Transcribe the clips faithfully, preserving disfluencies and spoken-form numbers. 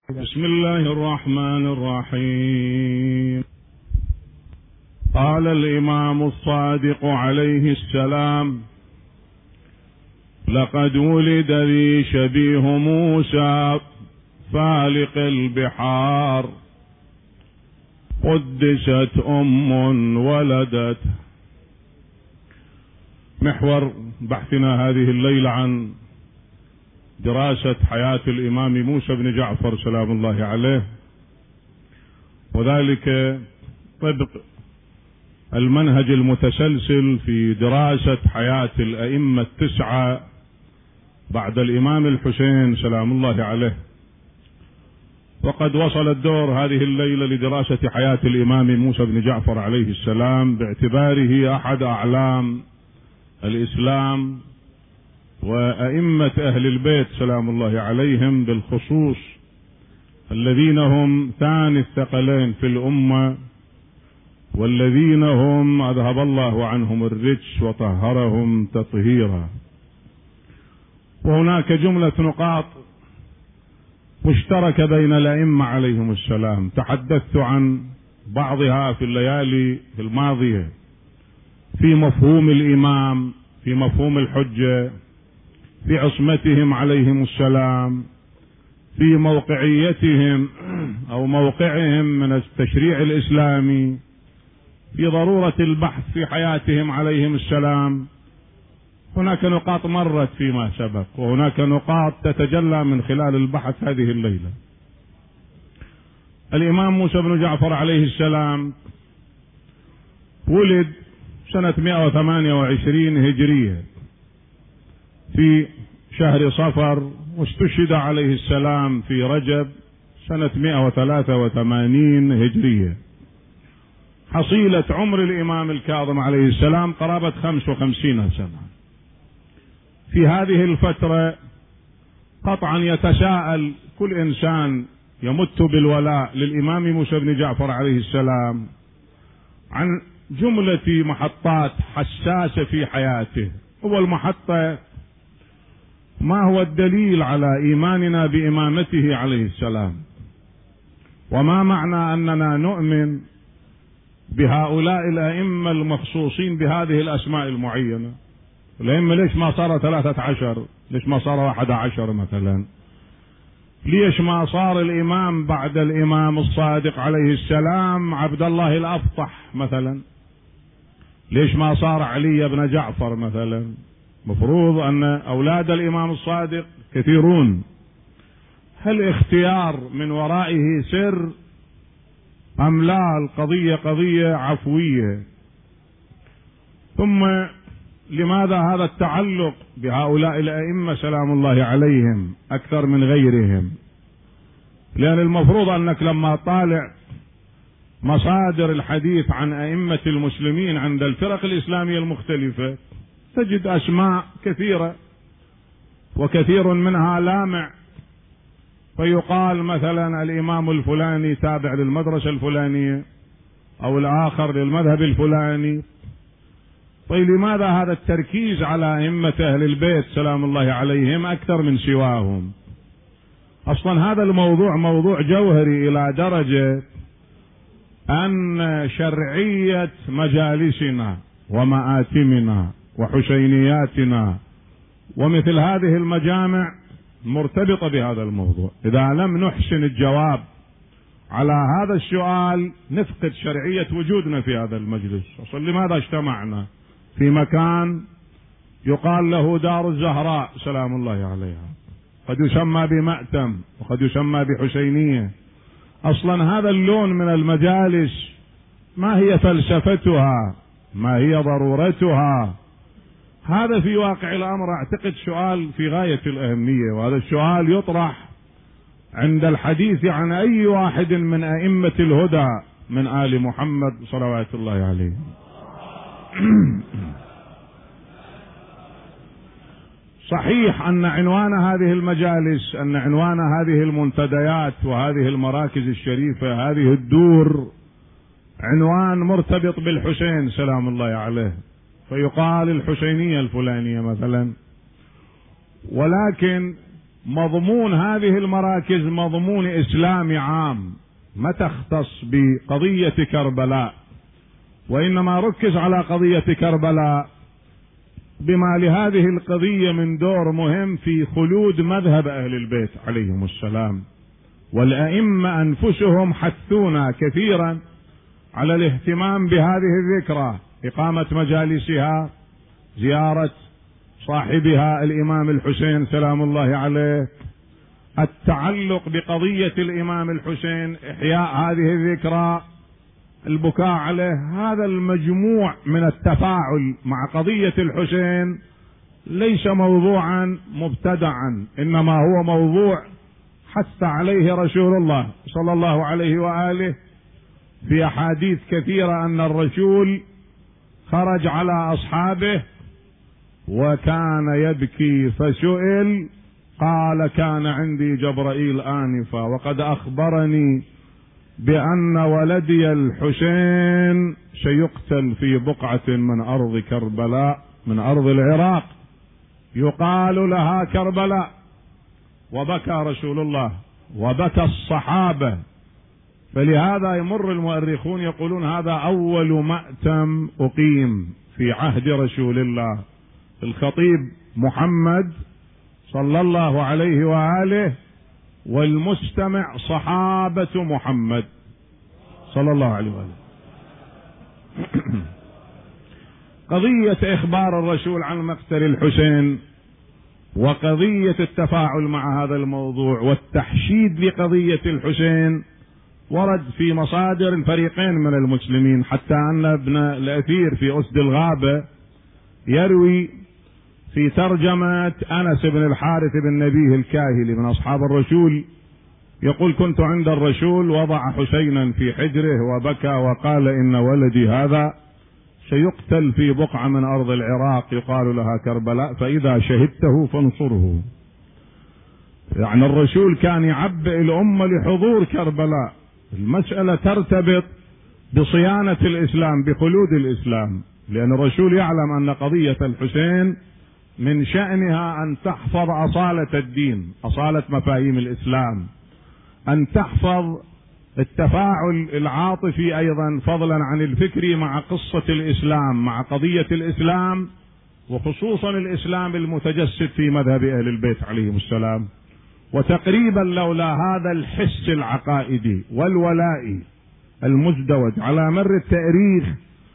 بسم الله الرحمن الرحيم. قال الإمام الصادق عليه السلام: لقد ولد لي شبيه موسى فالق البحار، قدست أم ولدت. محور بحثنا هذه الليلة عن دراسة حياة الإمام موسى بن جعفر سلام الله عليه، وذلك طبق المنهج المتسلسل في دراسة حياة الأئمة التسعة بعد الإمام الحسين سلام الله عليه. وقد وصل الدور هذه الليلة لدراسة حياة الإمام موسى بن جعفر عليه السلام باعتباره أحد أعلام الإسلام وأئمة أهل البيت سلام الله عليهم بالخصوص، الذين هم ثاني الثقلين في الأمة، والذين هم أذهب الله عنهم الرجس وطهرهم تطهيرا. وهناك جملة نقاط مشتركة بين الأئمة عليهم السلام تحدثت عن بعضها في الليالي الماضية، في مفهوم الإمام، في مفهوم الحجة، في عصمتهم عليهم السلام، في موقعيتهم أو موقعهم من التشريع الإسلامي، في ضرورة البحث في حياتهم عليهم السلام. هناك نقاط مرت فيما سبق، وهناك نقاط تتجلى من خلال البحث هذه الليلة. الإمام موسى بن جعفر عليه السلام ولد سنة مئة وثمانية وعشرين هجرية في شهر صفر، واستشهد عليه السلام في رجب سنة مئة وثلاثة وثمانين هجرية. حصيلة عمر الإمام الكاظم عليه السلام قرابة خمس وخمسين سنة. في هذه الفترة قطعا يتساءل كل إنسان يمت بالولاء للإمام موسى بن جعفر عليه السلام عن جملة محطات حساسة في حياته. أول محطة: ما هو الدليل على إيماننا بإمامته عليه السلام؟ وما معنى أننا نؤمن بهؤلاء الأئمة المخصوصين بهذه الأسماء المعينة؟ الأئمة ليش ما صار ثلاثة عشر؟ ليش ما صار واحد عشر مثلا؟ ليش ما صار الإمام بعد الإمام الصادق عليه السلام عبد الله الأفطح مثلا؟ ليش ما صار علي بن جعفر مثلا؟ مفروض أن أولاد الإمام الصادق كثيرون. هل اختيار من ورائه سر أم لا القضية قضية عفوية؟ ثم لماذا هذا التعلق بهؤلاء الأئمة سلام الله عليهم أكثر من غيرهم؟ لأن المفروض أنك لما طالع مصادر الحديث عن أئمة المسلمين عند الفرق الإسلامية المختلفة تجد أسماء كثيرة، وكثير منها لامع، فيقال مثلا الإمام الفلاني تابع للمدرسة الفلانية أو الآخر للمذهب الفلاني. طيب لماذا هذا التركيز على أئمة أهل البيت سلام الله عليهم أكثر من سواهم؟ أصلا هذا الموضوع موضوع جوهري إلى درجة أن شرعية مجالسنا ومآتمنا وحسينياتنا ومثل هذه المجامع مرتبطة بهذا الموضوع. إذا لم نحسن الجواب على هذا السؤال نفقد شرعية وجودنا في هذا المجلس. أصلا لماذا اجتمعنا في مكان يقال له دار الزهراء سلام الله عليها، قد يسمى بمأتم وقد يسمى بحسينية؟ أصلا هذا اللون من المجالس ما هي فلسفتها؟ ما هي ضرورتها؟ هذا في واقع الأمر أعتقد سؤال في غاية الأهمية، وهذا السؤال يطرح عند الحديث عن أي واحد من أئمة الهدى من آل محمد صلوات الله عليه. صحيح أن عنوان هذه المجالس، أن عنوان هذه المنتديات وهذه المراكز الشريفة، هذه الدور، عنوان مرتبط بالحسين سلام الله عليه، فيقال الحسينية الفلانية مثلا. ولكن مضمون هذه المراكز مضمون إسلامي عام، ما تختص بقضية كربلاء، وإنما ركز على قضية كربلاء بما لهذه القضية من دور مهم في خلود مذهب أهل البيت عليهم السلام. والأئمة أنفسهم حثونا كثيرا على الاهتمام بهذه الذكرى، إقامة مجالسها، زيارة صاحبها الإمام الحسين سلام الله عليه، التعلق بقضية الإمام الحسين، إحياء هذه الذكرى، البكاء عليه. هذا المجموع من التفاعل مع قضية الحسين ليس موضوعا مبتدعا، إنما هو موضوع حث عليه رسول الله صلى الله عليه وآله في أحاديث كثيرة، أن الرسول خرج على أصحابه وكان يبكي فسئل قال كان عندي جبرائيل آنفا وقد أخبرني بأن ولدي الحسين سيقتل في بقعة من أرض كربلاء، من أرض العراق يقال لها كربلاء. وبكى رسول الله وبكى الصحابة. فلهذا يمر المؤرخون يقولون هذا أول مأتم أقيم في عهد رسول الله. الخطيب محمد صلى الله عليه وآله، والمستمع صحابة محمد صلى الله عليه وآله. قضية إخبار الرسول عن مقتل الحسين وقضية التفاعل مع هذا الموضوع والتحشيد لقضية الحسين ورد في مصادر الفريقين من المسلمين، حتى أن ابن الأثير في أسد الغابة يروي في ترجمة أنس بن الحارث بن نبيه الكاهلي من أصحاب الرسول، يقول كنت عند الرسول وضع حسينا في حجره وبكى وقال إن ولدي هذا سيقتل في بقعة من أرض العراق يقال لها كربلاء، فإذا شهدته فانصره. يعني الرسول كان يعبئ الأمة لحضور كربلاء. المسألة ترتبط بصيانة الإسلام، بخلود الإسلام، لأن الرسول يعلم أن قضية الحسين من شأنها أن تحفظ أصالة الدين، أصالة مفاهيم الإسلام، أن تحفظ التفاعل العاطفي أيضا فضلا عن الفكري مع قصة الإسلام، مع قضية الإسلام، وخصوصا الإسلام المتجسد في مذهب أهل البيت عليهم السلام. وتقريبا لولا هذا الحس العقائدي والولائي المزدوج على مر التاريخ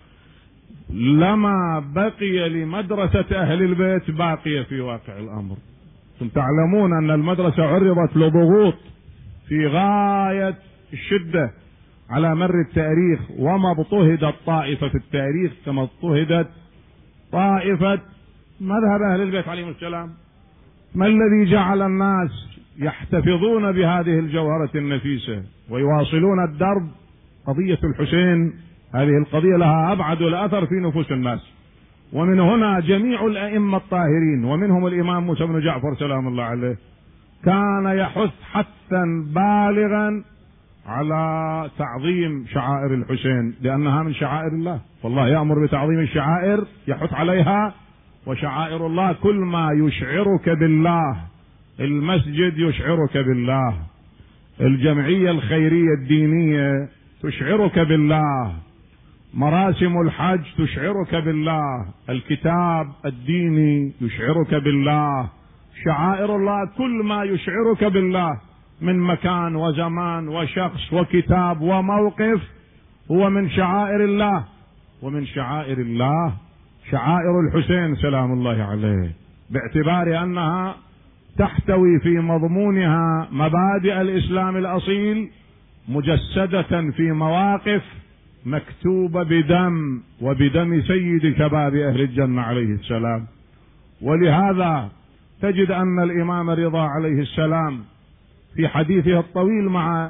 لما بقي لمدرسة أهل البيت باقية في واقع الأمر. ثم تعلمون أن المدرسة عرضت لضغوط في غاية الشدة على مر التاريخ، وما اضطهدت طائفة في التاريخ كما اضطهدت طائفة مذهب أهل البيت عليهم السلام. ما الذي جعل الناس يحتفظون بهذه الجوهرة النفيسة ويواصلون الدرب؟ قضية الحسين، هذه القضية لها أبعد الأثر في نفوس الناس. ومن هنا جميع الأئمة الطاهرين ومنهم الإمام موسى بن جعفر سلام الله عليه كان يحث حثا بالغا على تعظيم شعائر الحسين، لأنها من شعائر الله، والله يأمر بتعظيم الشعائر يحث عليها. وشعائر الله كل ما يشعرك بالله، المسجد يشعرك بالله، الجمعية الخيرية الدينية تشعرك بالله، مراسم الحج تشعرك بالله، الكتاب الديني يشعرك بالله، شعائر الله كل ما يشعرك بالله من مكان وزمان وشخص وكتاب وموقف هو من شعائر الله. ومن شعائر الله شعائر الحسين سلام الله عليه، باعتبار أنها تحتوي في مضمونها مبادئ الإسلام الأصيل مجسدة في مواقف مكتوبة بدم وبدم سيد شباب أهل الجنة عليه السلام. ولهذا تجد أن الإمام الرضا عليه السلام في حديثه الطويل مع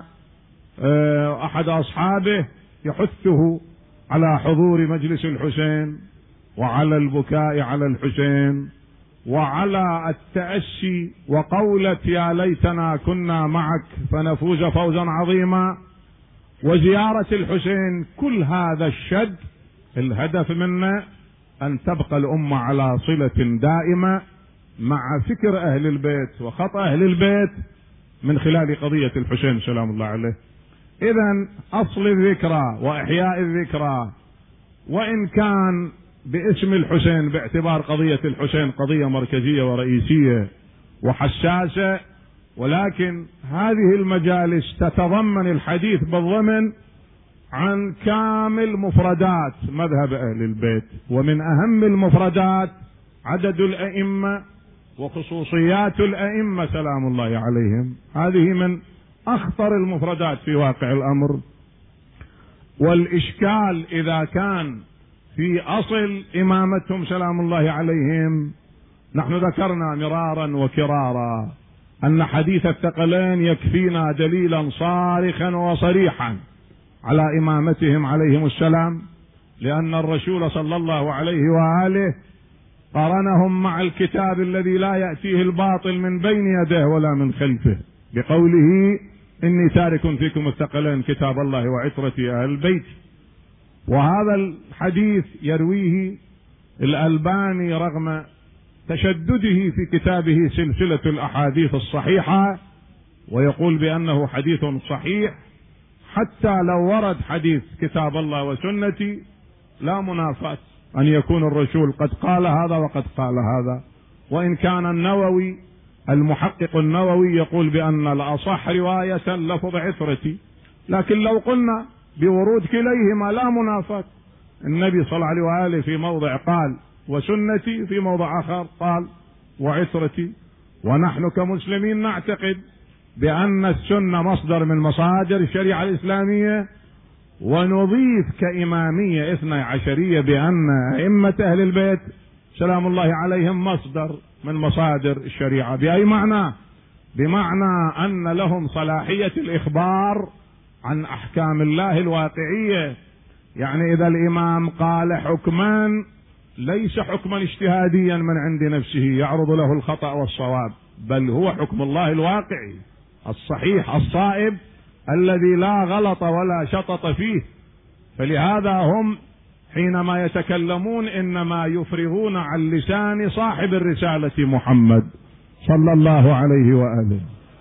أحد أصحابه يحثه على حضور مجلس الحسين وعلى البكاء على الحسين وعلى التأسي وقولة يا ليتنا كنا معك فنفوز فوزا عظيما وزيارة الحسين. كل هذا الشد الهدف منه أن تبقى الأمة على صلة دائمة مع فكر أهل البيت وخطأ أهل البيت من خلال قضية الحسين سلام الله عليه. إذن أصل الذكرى وإحياء الذكرى وإن كان باسم الحسين باعتبار قضية الحسين قضية مركزية ورئيسية وحساسة، ولكن هذه المجالس تتضمن الحديث بالضمن عن كامل مفردات مذهب أهل البيت، ومن أهم المفردات عدد الأئمة وخصوصيات الأئمة سلام الله عليهم. هذه من أخطر المفردات في واقع الأمر. والإشكال إذا كان في أصل إمامتهم سلام الله عليهم، نحن ذكرنا مرارا وكرارا أن حديث الثقلين يكفينا دليلا صارخا وصريحا على إمامتهم عليهم السلام، لأن الرسول صلى الله عليه وآله قارنهم مع الكتاب الذي لا يأتيه الباطل من بين يديه ولا من خلفه، بقوله إني تارك فيكم الثقلين كتاب الله وعترتي أهل البيت. وهذا الحديث يرويه الألباني رغم تشدده في كتابه سلسلة الأحاديث الصحيحة، ويقول بأنه حديث صحيح، حتى لو ورد حديث كتاب الله وسنتي لا منافاة أن يكون الرسول قد قال هذا وقد قال هذا. وإن كان النووي المحقق النووي يقول بأن الأصح رواية لفظ عثرتي، لكن لو قلنا بورود كليهما لا منافاة. النبي صلى الله عليه وآله في موضع قال وسنتي، في موضع آخر قال وعثرتي. ونحن كمسلمين نعتقد بأن السنة مصدر من مصادر الشريعة الإسلامية، ونضيف كإمامية اثني عشرية بأن أئمة أهل البيت سلام الله عليهم مصدر من مصادر الشريعة. بأي معنى؟ بمعنى أن لهم صلاحية الإخبار عن أحكام الله الواقعية. يعني إذا الإمام قال حكما ليس حكما اجتهاديا من عند نفسه يعرض له الخطأ والصواب، بل هو حكم الله الواقعي الصحيح الصائب الذي لا غلط ولا شطط فيه. فلهذا هم حينما يتكلمون إنما يفرغون عن لسان صاحب الرسالة محمد صلى الله عليه وآله.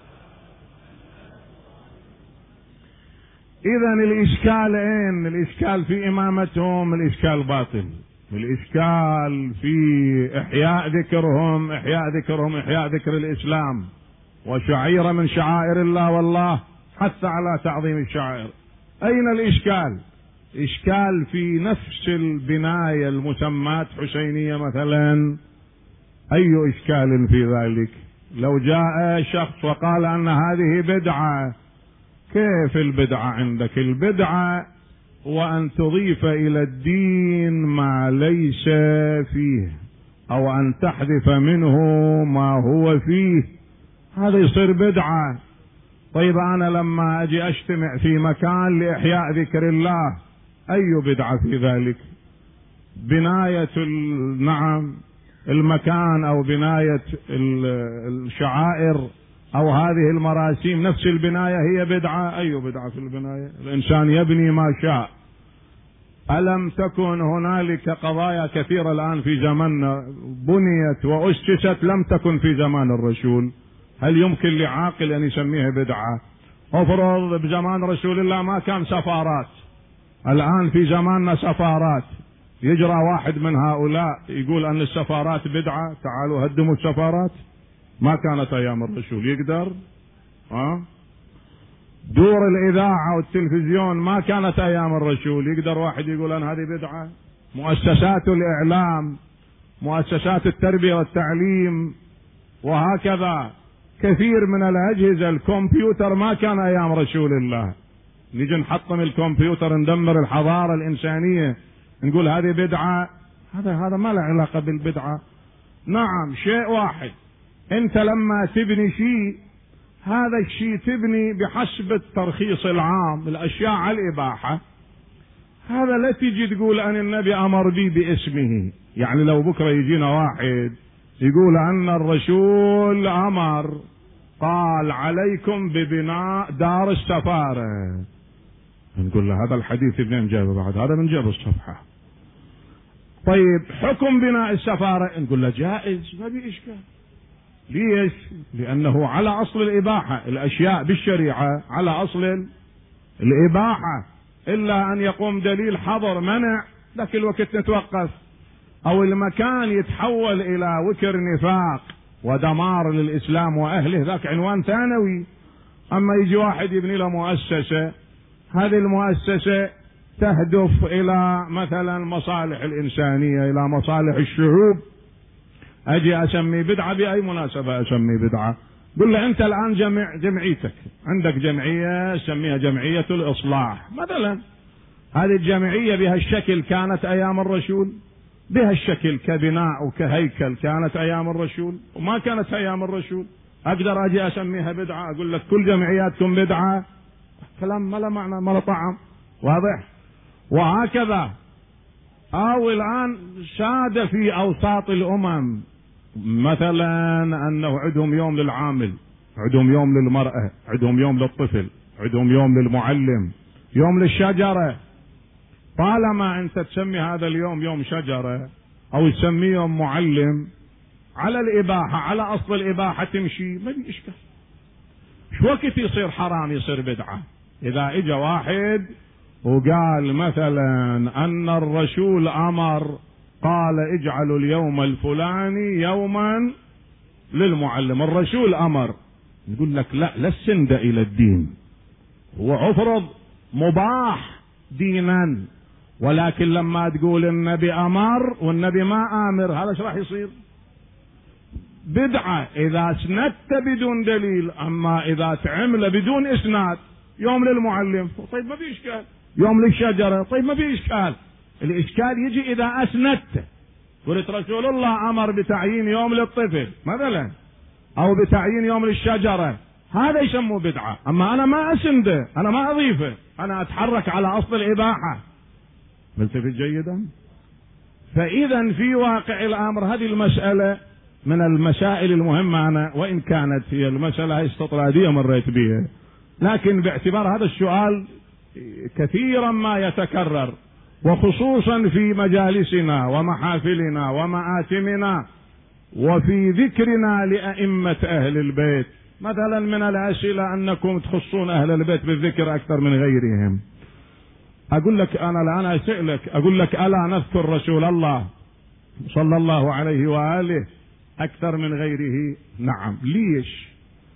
إذن الإشكال إن الإشكال في إمامتهم، الإشكال باطل، الإشكال في إحياء ذكرهم، إحياء ذكرهم إحياء ذكر الإسلام وشعيرة من شعائر الله، والله حتى على تعظيم الشعائر. أين الإشكال؟ إشكال في نفس البناية المسمات حسينية مثلا. أي إشكال في ذلك؟ لو جاء شخص وقال أن هذه بدعة، كيف البدعة عندك؟ البدعة وأن تضيف إلى الدين ما ليس فيه، أو أن تحذف منه ما هو فيه، هذا يصير بدعة. طيب أنا لما أجي أجتمع في مكان لإحياء ذكر الله، أي بدعة في ذلك؟ بناية نعم المكان أو بناية الشعائر أو هذه المراسيم، نفس البناية هي بدعة. أي بدعة في البناية؟ الإنسان يبني ما شاء. ألم تكن هنالك قضايا كثيرة الآن في زماننا بنيت وأسست لم تكن في زمان الرسول؟ هل يمكن لعاقل أن يسميها بدعة؟ افرض بزمان رسول الله ما كان سفارات، الآن في زماننا سفارات، يجرى واحد من هؤلاء يقول أن السفارات بدعة، تعالوا هدموا السفارات. ما كانت أيام الرسول، يقدر؟ ها؟ دور الإذاعة والتلفزيون ما كانت أيام الرسول، يقدر واحد يقول أن هذه بدعة؟ مؤسسات الإعلام، مؤسسات التربية والتعليم، وهكذا كثير من الأجهزة. الكمبيوتر ما كان أيام رسول الله، نيجي نحطم الكمبيوتر ندمر الحضارة الإنسانية نقول هذه بدعة؟ هذا هذا ما له علاقة بالبدعة. نعم شيء واحد، أنت لما تبني شيء، هذا الشيء تبني بحسب الترخيص العام، الأشياء على الإباحة. هذا لا تجي تقول أن النبي أمر بي باسمه. يعني لو بكرة يجينا واحد يقول أن الرسول أمر قال عليكم ببناء دار السفارة، نقول له هذا الحديث منين جايبه؟ بعد هذا من جاب الصفحة. طيب حكم بناء السفارة، نقول له جائز، ما في إشكال. ليش؟ لأنه على أصل الإباحة، الأشياء بالشريعة على أصل الإباحة، إلا أن يقوم دليل حظر منع ذاك الوقت نتوقف، أو المكان يتحول إلى وكر نفاق ودمار للإسلام وأهله، ذاك عنوان ثانوي. أما يجي واحد يبني له مؤسسة، هذه المؤسسة تهدف إلى مثلا مصالح الإنسانية، إلى مصالح الشعوب، أجي أسمي بدعة بأي مناسبة أسمي بدعة؟ قل له أنت الآن جمع جمعيتك، عندك جمعية سميها جمعية الإصلاح مثلا، هذه الجمعية بهالشكل كانت أيام الرسول؟ بهالشكل كبناء وكهيكل كانت أيام الرسول؟ وما كانت أيام الرسول. أقدر أجي أسميها بدعة؟ أقول لك كل جمعياتكم بدعة؟ كلام ما له معنى ما له طعم، واضح؟ وهكذا. أو الآن شاد في أوساط الأمم مثلا أنه عندهم يوم للعامل، عندهم يوم للمرأة، عندهم يوم للطفل، عندهم يوم للمعلم، يوم للشجرة. طالما أنت تسمي هذا اليوم يوم شجرة أو تسميه يوم معلم، على الإباحة، على أصل الإباحة تمشي، ما في إشكال. شو وقت يصير حرام يصير بدعة؟ إذا إجا واحد وقال مثلا أن الرسول أمر قال اجعلوا اليوم الفلاني يوما للمعلم، الرسول أمر، يقول لك لا، لا السند إلى الدين، هو افرض مباح دينا، ولكن لما تقول النبي أمر والنبي ما آمر، هذا ايش راح يصير؟ بدعة إذا اسندت بدون دليل. أما إذا تعمل بدون إسناد، يوم للمعلم، طيب ما في إشكال، يوم للشجرة، طيب ما في إشكال. الإشكال يجي إذا أسندت، قلت رسول الله أمر بتعيين يوم للطفل مثلا، أو بتعيين يوم للشجرة، هذا يسموه بدعة. أما أنا ما أسنده، أنا ما أضيفه، أنا أتحرك على أصل الإباحة. ملتفت جيدا؟ فإذا في واقع الأمر هذه المسألة من المسائل المهمة، أنا وإن كانت هي المسألة استطرادية مريت بها، لكن باعتبار هذا السؤال كثيرا ما يتكرر، وخصوصا في مجالسنا ومحافلنا ومآتمنا وفي ذكرنا لأئمة أهل البيت، مثلا من الأسئلة أنكم تخصون أهل البيت بالذكر أكثر من غيرهم. أقول لك أنا الآن أسألك، أقول لك ألا نذكر رسول الله صلى الله عليه وآله أكثر من غيره؟ نعم. ليش؟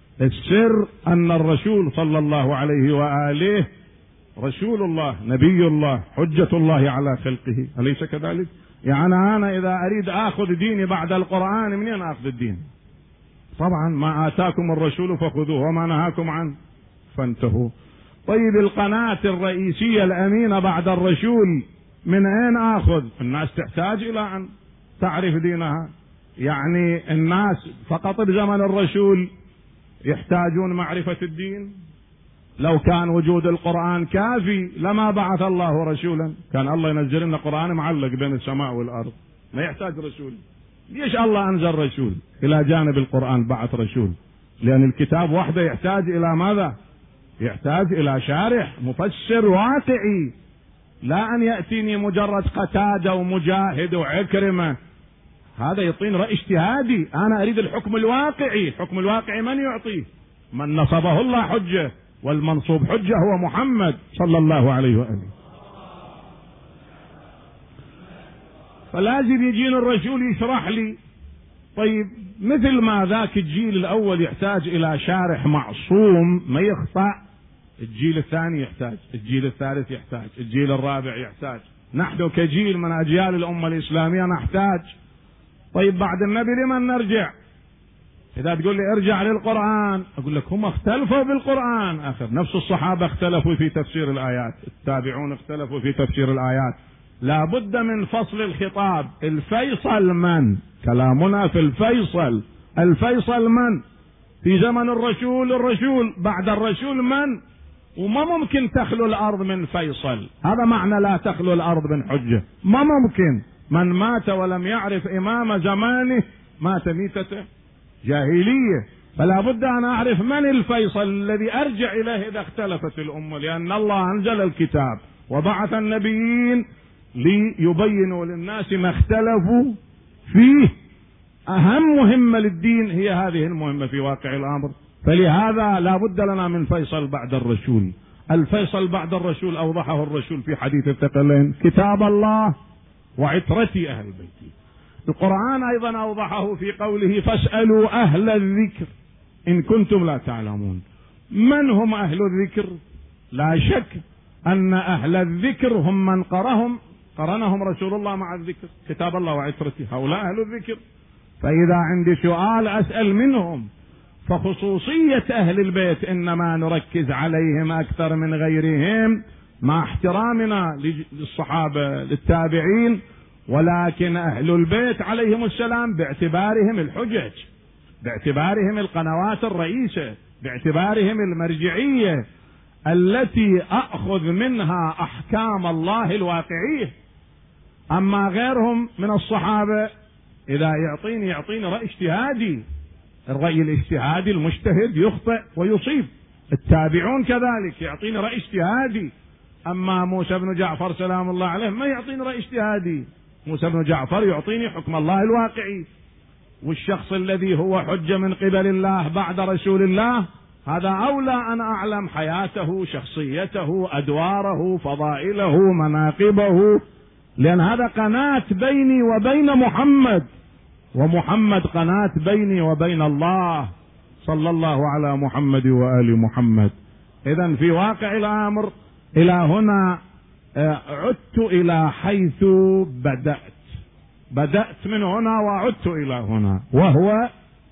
السر أن الرسول صلى الله عليه وآله رسول الله، نبي الله، حجة الله على خلقه، أليس كذلك؟ يعني أنا إذا أريد أخذ ديني بعد القرآن منين أخذ الدين؟ طبعا ما آتاكم الرسول فخذوه وما نهاكم عنه فانتهوا. طيب القناة الرئيسية الأمينة بعد الرسول من أين آخذ؟ الناس تحتاج إلى أن تعرف دينها. يعني الناس فقط بزمن الرسول يحتاجون معرفة الدين؟ لو كان وجود القرآن كافي لما بعث الله رسولا، كان الله ينزل لنا قرآن معلق بين السماء والأرض، ما يحتاج رسول. ليش الله أنزل رسول إلى جانب القرآن؟ بعث رسول لأن الكتاب وحده يحتاج إلى ماذا؟ يحتاج إلى شارح مفسر واقعي، لا أن يأتيني مجرد قتادة ومجاهد وعكرمة، هذا يعطيني رأي اجتهادي. أنا أريد الحكم الواقعي. الحكم الواقعي من يعطيه؟ من نصبه الله حجة، والمنصوب حجة هو محمد صلى الله عليه وآله. فلازم يجيني الرسول يشرح لي. طيب مثل ما ذاك الجيل الأول يحتاج إلى شارح معصوم ما يخطأ، الجيل الثاني يحتاج، الجيل الثالث يحتاج، الجيل الرابع يحتاج، نحن كجيل من أجيال الأمة الإسلامية نحتاج. طيب بعد النبي لمن نرجع؟ إذا تقول لي ارجع للقرآن، أقول لك هم اختلفوا بالقرآن، آخر نفس الصحابة اختلفوا في تفسير الآيات، التابعون اختلفوا في تفسير الآيات. لا بد من فصل الخطاب. الفيصل من؟ كلامنا في الفيصل. الفيصل من؟ في زمن الرسول الرسول، بعد الرسول من؟ وما ممكن تخلو الأرض من فيصل. هذا معنى لا تخلو الأرض من حجة، ما ممكن. من مات ولم يعرف إمام زمانه مات ميتة جاهلية. فلا بد أن أعرف من الفيصل الذي أرجع إليه إذا اختلفت الأمة، لأن الله أنزل الكتاب وبعث النبيين ليبينوا للناس ما اختلفوا فيه. أهم مهمة للدين هي هذه المهمة في واقع الأمر. فلهذا لا بد لنا من فيصل بعد الرسول. الفيصل بعد الرسول أوضحه الرسول في حديث الثقلين: كتاب الله وعترتي أهل بيتي. القرآن أيضا أوضحه في قوله: فاسألوا أهل الذكر إن كنتم لا تعلمون. من هم أهل الذكر؟ لا شك أن أهل الذكر هم من قرهم قرنهم رسول الله مع الذكر، كتاب الله وعترتي، هؤلاء أهل الذكر. فإذا عندي سؤال أسأل منهم. فخصوصية أهل البيت إنما نركز عليهم أكثر من غيرهم مع احترامنا للصحابة للتابعين، ولكن أهل البيت عليهم السلام باعتبارهم الحجج، باعتبارهم القنوات الرئيسة، باعتبارهم المرجعية التي أخذ منها أحكام الله الواقعية. أما غيرهم من الصحابة إذا يعطيني يعطيني رأي اجتهادي، الرأي الاجتهادي المجتهد يخطئ ويصيب. التابعون كذلك يعطيني رأي اجتهادي. أما موسى بن جعفر سلام الله عليه ما يعطيني رأي اجتهادي، موسى بن جعفر يعطيني حكم الله الواقعي. والشخص الذي هو حجة من قبل الله بعد رسول الله هذا أولى أن أعلم حياته، شخصيته، أدواره، فضائله، مناقبه، لأن هذا قناة بيني وبين محمد، ومحمد قناة بيني وبين الله، صلى الله على محمد وآل محمد. إذن في واقع الأمر إلى هنا عدت إلى حيث بدأت بدأت من هنا وعدت إلى هنا، وهو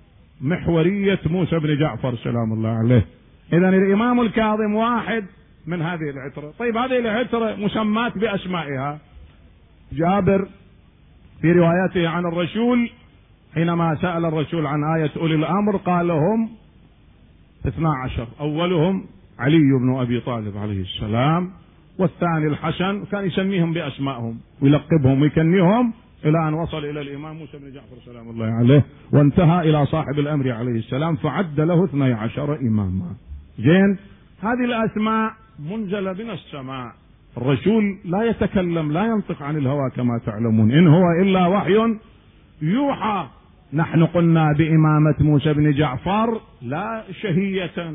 محورية موسى بن جعفر سلام الله عليه. إذن الإمام الكاظم واحد من هذه العترة. طيب هذه العترة مسمات بأسمائها. جابر في روايته عن الرسول حينما سأل الرسول عن آية أولي الأمر قال هم اثنا عشر، أولهم علي بن أبي طالب عليه السلام، والثاني الحسن، كان يسميهم بأسمائهم ويلقبهم ويكنيهم إلى أن وصل إلى الإمام موسى بن جعفر سلام الله عليه، وانتهى إلى صاحب الأمر عليه السلام فعد له اثني عشر إماما. زين، هذه الأسماء منزلة من السماء. الرسول لا يتكلم، لا ينطق عن الهوى كما تعلمون، إن هو إلا وحي يوحى. نحن قلنا بإمامة موسى بن جعفر لا شهية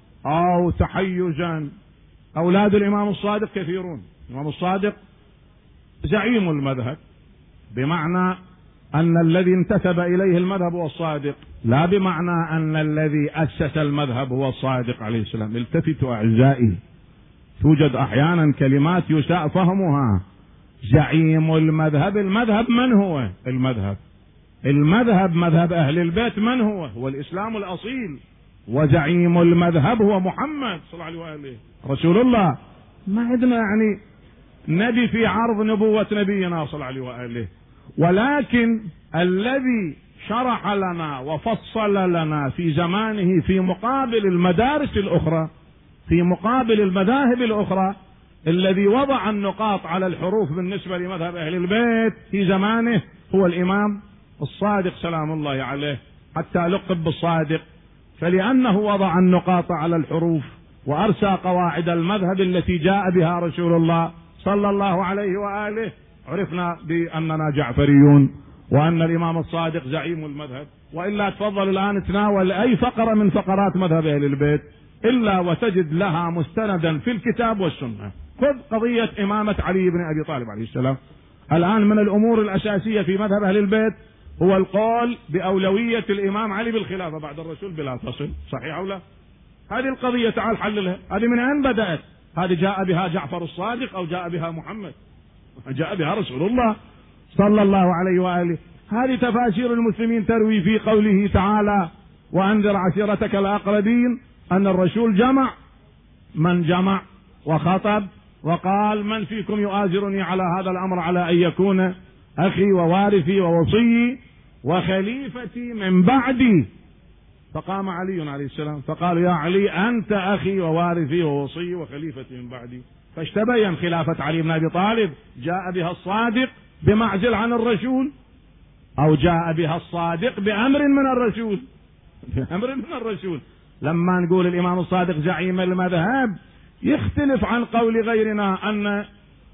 أو تحيزا. أولاد الإمام الصادق كثيرون. الإمام الصادق زعيم المذهب، بمعنى أن الذي انتسب إليه المذهب هو الصادق، لا بمعنى أن الذي أسس المذهب هو الصادق عليه السلام. التفتوا أعزائي، توجد أحيانا كلمات يساء فهمها. زعيم المذهب، المذهب من هو؟ المذهب المذهب مذهب أهل البيت من هو؟ هو الإسلام الأصيل. وزعيم المذهب هو محمد صلى الله عليه وآله رسول الله. ما عندنا يعني نبي في عرض نبوة نبينا صلى الله عليه وآله، ولكن الذي شرح لنا وفصل لنا في زمانه في مقابل المدارس الأخرى، في مقابل المذاهب الأخرى، الذي وضع النقاط على الحروف بالنسبة لمذهب أهل البيت في زمانه هو الإمام الصادق سلام الله عليه، حتى لقب بالصادق، فلأنه وضع النقاط على الحروف وأرسى قواعد المذهب التي جاء بها رسول الله صلى الله عليه وآله، عرفنا بأننا جعفريون وأن الإمام الصادق زعيم المذهب. وإلا تفضل الآن تناول أي فقرة من فقرات مذهب أهل البيت إلا وتجد لها مستندا في الكتاب والسنة. خذ قضية إمامة علي بن أبي طالب عليه السلام. الآن من الأمور الأساسية في مذهب أهل البيت هو القول بأولوية الإمام علي بالخلافة بعد الرسول بلا فصل، صحيح أو لا؟ هذه القضية تعال حللها. هذه من أين بدأت؟ هذه جاء بها جعفر الصادق أو جاء بها محمد؟ جاء بها رسول الله صلى الله عليه وآله. هذه تفاسير المسلمين تروي في قوله تعالى: وأنذر عشيرتك الأقربين، أن الرسول جمع من جمع وخطب وقال: من فيكم يؤازرني على هذا الأمر على أن يكون أخي ووارثي ووصي وخليفتي من بعدي؟ فقام علي عليه السلام فقال: يا علي أنت أخي ووارثي ووصي وخليفتي من بعدي. فاشتبين خلافة علي بن أبي طالب جاء بها الصادق بمعزل عن الرسول، أو جاء بها الصادق بأمر من الرسول، بأمر من الرسول. لما نقول الإمام الصادق زعيم المذهب يختلف عن قول غيرنا أن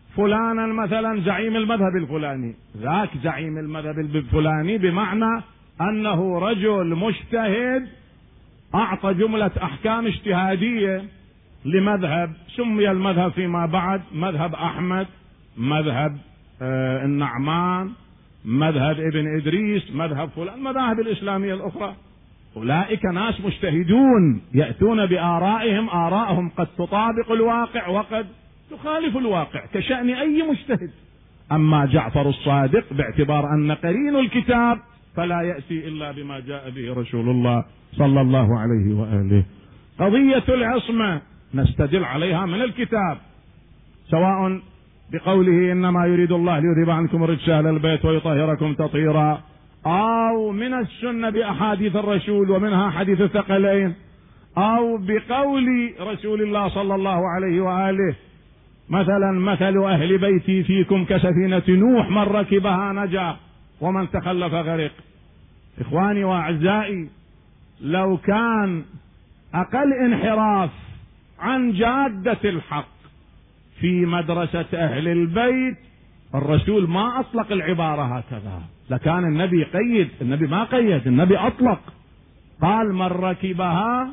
فلانا مثلا زعيم المذهب الفلاني، ذاك زعيم المذهب الفلاني بمعنى أنه رجل مجتهد أعطى جملة أحكام اجتهادية لمذهب، سمي المذهب فيما بعد مذهب أحمد، مذهب آه النعمان، مذهب ابن إدريس، مذهب فلان، المذاهب الإسلامية الأخرى. أولئك ناس مجتهدون يأتون بآرائهم، آرائهم قد تطابق الواقع وقد تخالف الواقع كشأن أي مجتهد. أما جعفر الصادق باعتبار أن قرين الكتاب فلا يأتي إلا بما جاء به رسول الله صلى الله عليه وآله. قضية العصمة نستدل عليها من الكتاب، سواء بقوله إنما يريد الله ليذهب عنكم الرجس أهل البيت ويطهركم تطهيرا، أو من السنة بأحاديث الرسول ومنها حديث الثقلين، أو بقول رسول الله صلى الله عليه وآله مثلا مثل أهل بيتي فيكم كسفينة نوح من ركبها نجا ومن تخلف غرق. إخواني وأعزائي، لو كان أقل انحراف عن جادة الحق في مدرسة أهل البيت الرسول ما أطلق العبارة هكذا، لكان النبي قيد. النبي ما قيد، النبي أطلق، قال من ركبها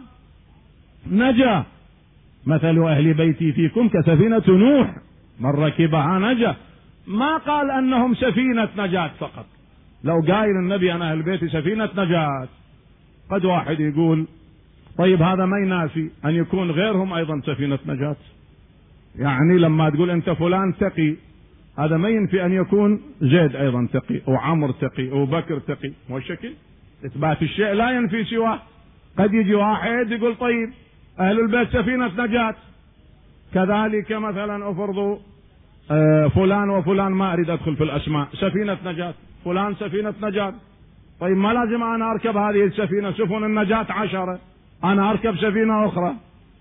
نجا، مثل أهل بيتي فيكم كسفينة نوح من ركبها نجا، ما قال أنهم سفينة نجاة فقط. لو قايل النبي أنا أهل بيتي سفينة نجاة، قد واحد يقول طيب هذا ما ينافي أن يكون غيرهم أيضا سفينة نجاة. يعني لما تقول أنت فلان تقي، هذا ما ينفي أن يكون زيد أيضا تقي، أو عمر تقي، أو بكر تقي. هو الشكل إثبات الشيء لا ينفي سواه. قد يجي واحد يقول طيب أهل البيت سفينة نجاة، كذلك مثلا أفرضوا آه فلان وفلان، ما أريد أدخل في الأسماء، سفينة نجاة، فلان سفينة نجاة. طيب ما لازم أنا أركب هذه السفينة، سفن النجاة عشرة، أنا أركب سفينة أخرى.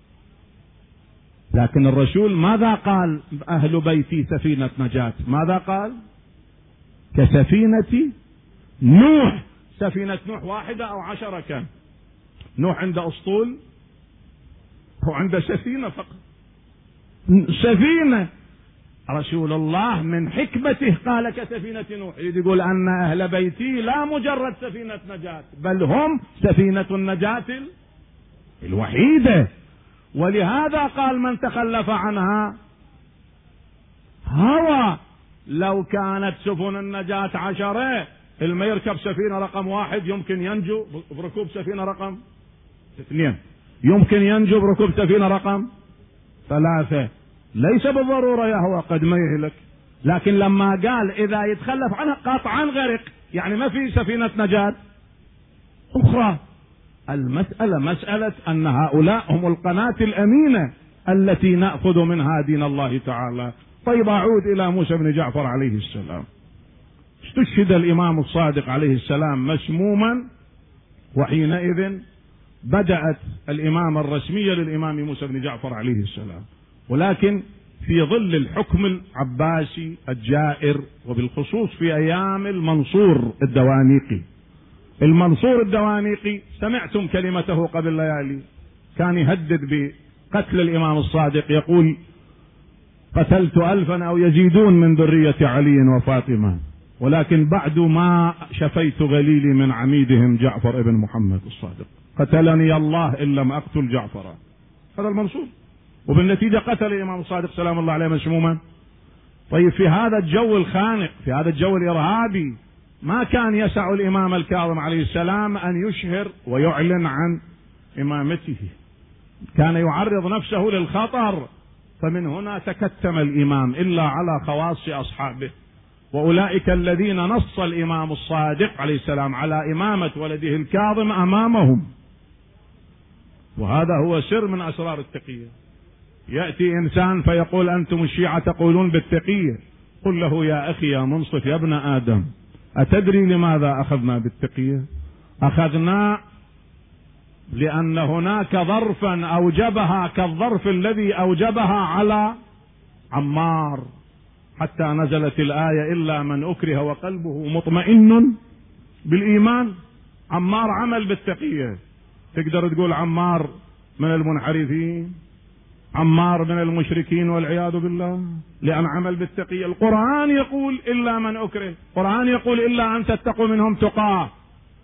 لكن الرسول ماذا قال؟ أهل بيتي سفينة نجاة، ماذا قال؟ كسفينة نوح. سفينة نوح واحدة أو عشرة كان؟ نوح عنده أسطول، هو عنده سفينة فقط، سفينة. رسول الله من حكمته قال كسفينة نوح، يقول أن أهل بيتي لا مجرد سفينة نجاة، بل هم سفينة النجاة الوحيدة. ولهذا قال من تخلف عنها هوى. لو كانت سفن النجاة عشرة، اللي يركب سفينة رقم واحد يمكن ينجو بركوب سفينة رقم اثنين، يمكن ينجو بركوب سفينة رقم ثلاثة. ليس بالضرورة يهوى، قد ما يهلك. لكن لما قال إذا يتخلف عنها قطعا غرق، يعني ما في سفينة نجاة أخرى. المسألة مسألة أن هؤلاء هم القناة الأمينة التي نأخذ منها دين الله تعالى. طيب أعود إلى موسى بن جعفر عليه السلام. استشهد الإمام الصادق عليه السلام مسموما، وحينئذ بدأت الإمامة الرسمية للإمام موسى بن جعفر عليه السلام، ولكن في ظل الحكم العباسي الجائر، وبالخصوص في أيام المنصور الدوانيقي. المنصور الدوانيقي سمعتم كلمته قبل ليالي، كان يهدد بقتل الإمام الصادق، يقول قتلت ألفا أو يزيدون من ذرية علي وفاطمة، ولكن بعد ما شفيت غليلي من عميدهم جعفر ابن محمد الصادق، قتلني الله إن لم أقتل جعفرا. هذا المنصور، وبالنتيجة قتل الإمام الصادق سلام الله عليه مسموما. طيب في هذا الجو الخانق، في هذا الجو الإرهابي، ما كان يسع الإمام الكاظم عليه السلام أن يشهر ويعلن عن إمامته، كان يعرض نفسه للخطر. فمن هنا تكتم الإمام إلا على خواص أصحابه، وأولئك الذين نص الإمام الصادق عليه السلام على إمامة ولده الكاظم أمامهم. وهذا هو سر من أسرار التقية. يأتي إنسان فيقول أنتم الشيعة تقولون بالتقية، قل له يا أخي يا منصف يا ابن آدم، أتدري لماذا أخذنا بالتقية؟ أخذنا لأن هناك ظرفا أوجبها كالظرف الذي أوجبها على عمار، حتى نزلت الآية إلا من أكره وقلبه مطمئن بالإيمان. عمار عمل بالتقية. تقدر تقول عمار من المنحرفين، عمار من المشركين والعياذ بالله، لأن عمل بالتقية. القرآن يقول إلا من أكره، القرآن يقول إلا أن تتقوا منهم تقاه.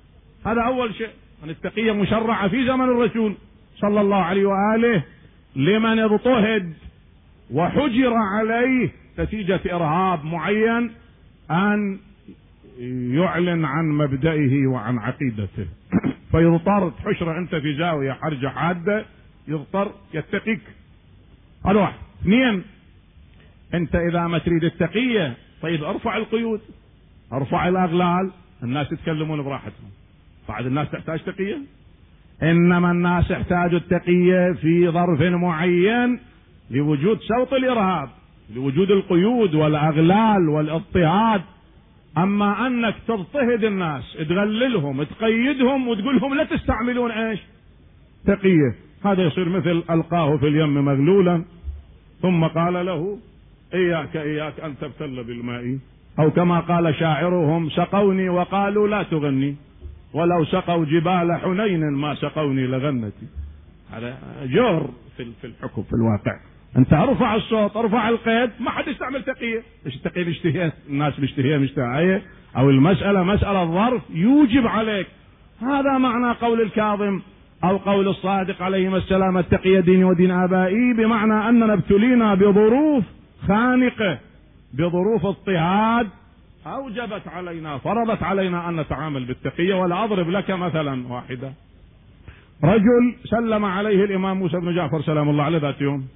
هذا أول شيء. أن التقية مشرعة في زمن الرسول صلى الله عليه وآله لمن اضطهد وحجر عليه نتيجة إرهاب معين أن يعلن عن مبدئه وعن عقيدته فيضطر تحشر أنت في زاوية حرجة حادة، يضطر يتقيك. هذا واحد. اثنين، أنت إذا ما تريد التقية طيب ارفع القيود، ارفع الأغلال، الناس يتكلمون براحتهم. بعد الناس تحتاج تقية؟ إنما الناس يحتاجوا التقية في ظرف معين لوجود سوط الإرهاب، لوجود القيود والأغلال والاضطهاد. أما أنك تضطهد الناس، تغللهم، تقيدهم وتقول لهم لا تستعملون ايش؟ تقية، هذا يصير مثل ألقاه في اليم مغلولا ثم قال له إياك إياك أن تبتل بالماء، أو كما قال شاعرهم سقوني وقالوا لا تغني، ولو سقوا جبال حنين ما سقوني لغنتي. هذا جور في الحكم في الواقع. انت ارفع الصوت، ارفع القيد، ما حد يستعمل تقية. ايش التقية؟ مشتهية الناس، مشتهية مشتهية، او المسألة مسألة ظرف يوجب عليك. هذا معنى قول الكاظم او قول الصادق عليهما السلام التقية ديني ودين ابائي، بمعنى اننا ابتلينا بظروف خانقة، بظروف اضطهاد اوجبت علينا، فرضت علينا ان نتعامل بالتقية. ولا اضرب لك مثلا واحدة. رجل سلم عليه الامام موسى بن جعفر سلام الله عليه ذات يوم،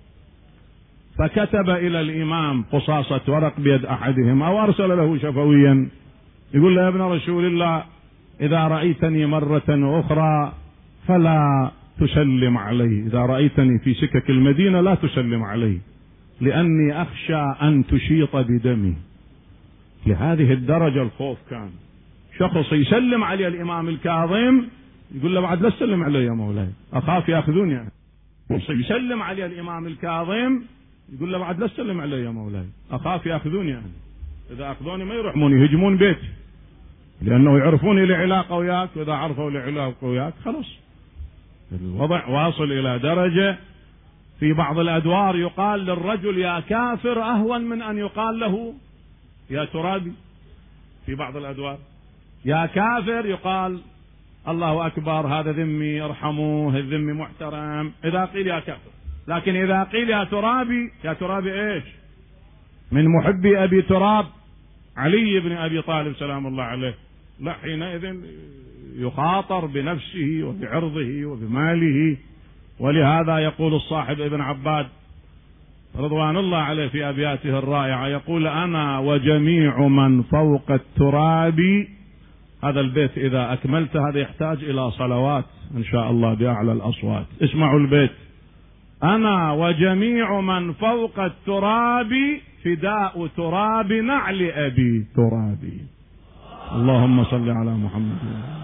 فكتب الى الامام قصاصة ورق بيد احدهم او ارسل له شفويا يقول له يا ابن رسول الله اذا رأيتني مرة اخرى فلا تسلم علي، اذا رأيتني في سكك المدينة لا تسلم علي، لاني اخشى ان تشيط بدمي. لهذه الدرجة الخوف كان. شخص يسلم عليه الامام الكاظم يقول له بعد لا تسلم علي يا مولاي اخاف ياخذوني يعني. يسلم عليه الامام الكاظم يقول له بعد لا تسلم علي يا مولاي اخاف ياخذوني يعني. اذا اخذوني ما يرحموني يهجمون بيتي، لانه يعرفوني لعلاقه وياك، واذا عرفوا لعلاقه وياك خلاص. الوضع واصل الى درجة في بعض الادوار يقال للرجل يا كافر اهون من ان يقال له يا ترابي. في بعض الادوار يا كافر يقال الله اكبر هذا ذمي ارحموه، الذمي محترم اذا قيل يا كافر. لكن اذا قيل يا ترابي، يا ترابي ايش؟ من محبي ابي تراب علي بن ابي طالب سلام الله عليه، لا حينئذ يخاطر بنفسه وبعرضه وبماله. ولهذا يقول الصاحب ابن عباد رضوان الله عليه في ابياته الرائعة، يقول انا وجميع من فوق التراب. هذا البيت اذا اكملت هذا يحتاج الى صلوات ان شاء الله باعلى الاصوات. اسمعوا البيت: انا وجميع من فوق التراب فداء تراب نعل ابي ترابي. اللهم صل على محمد.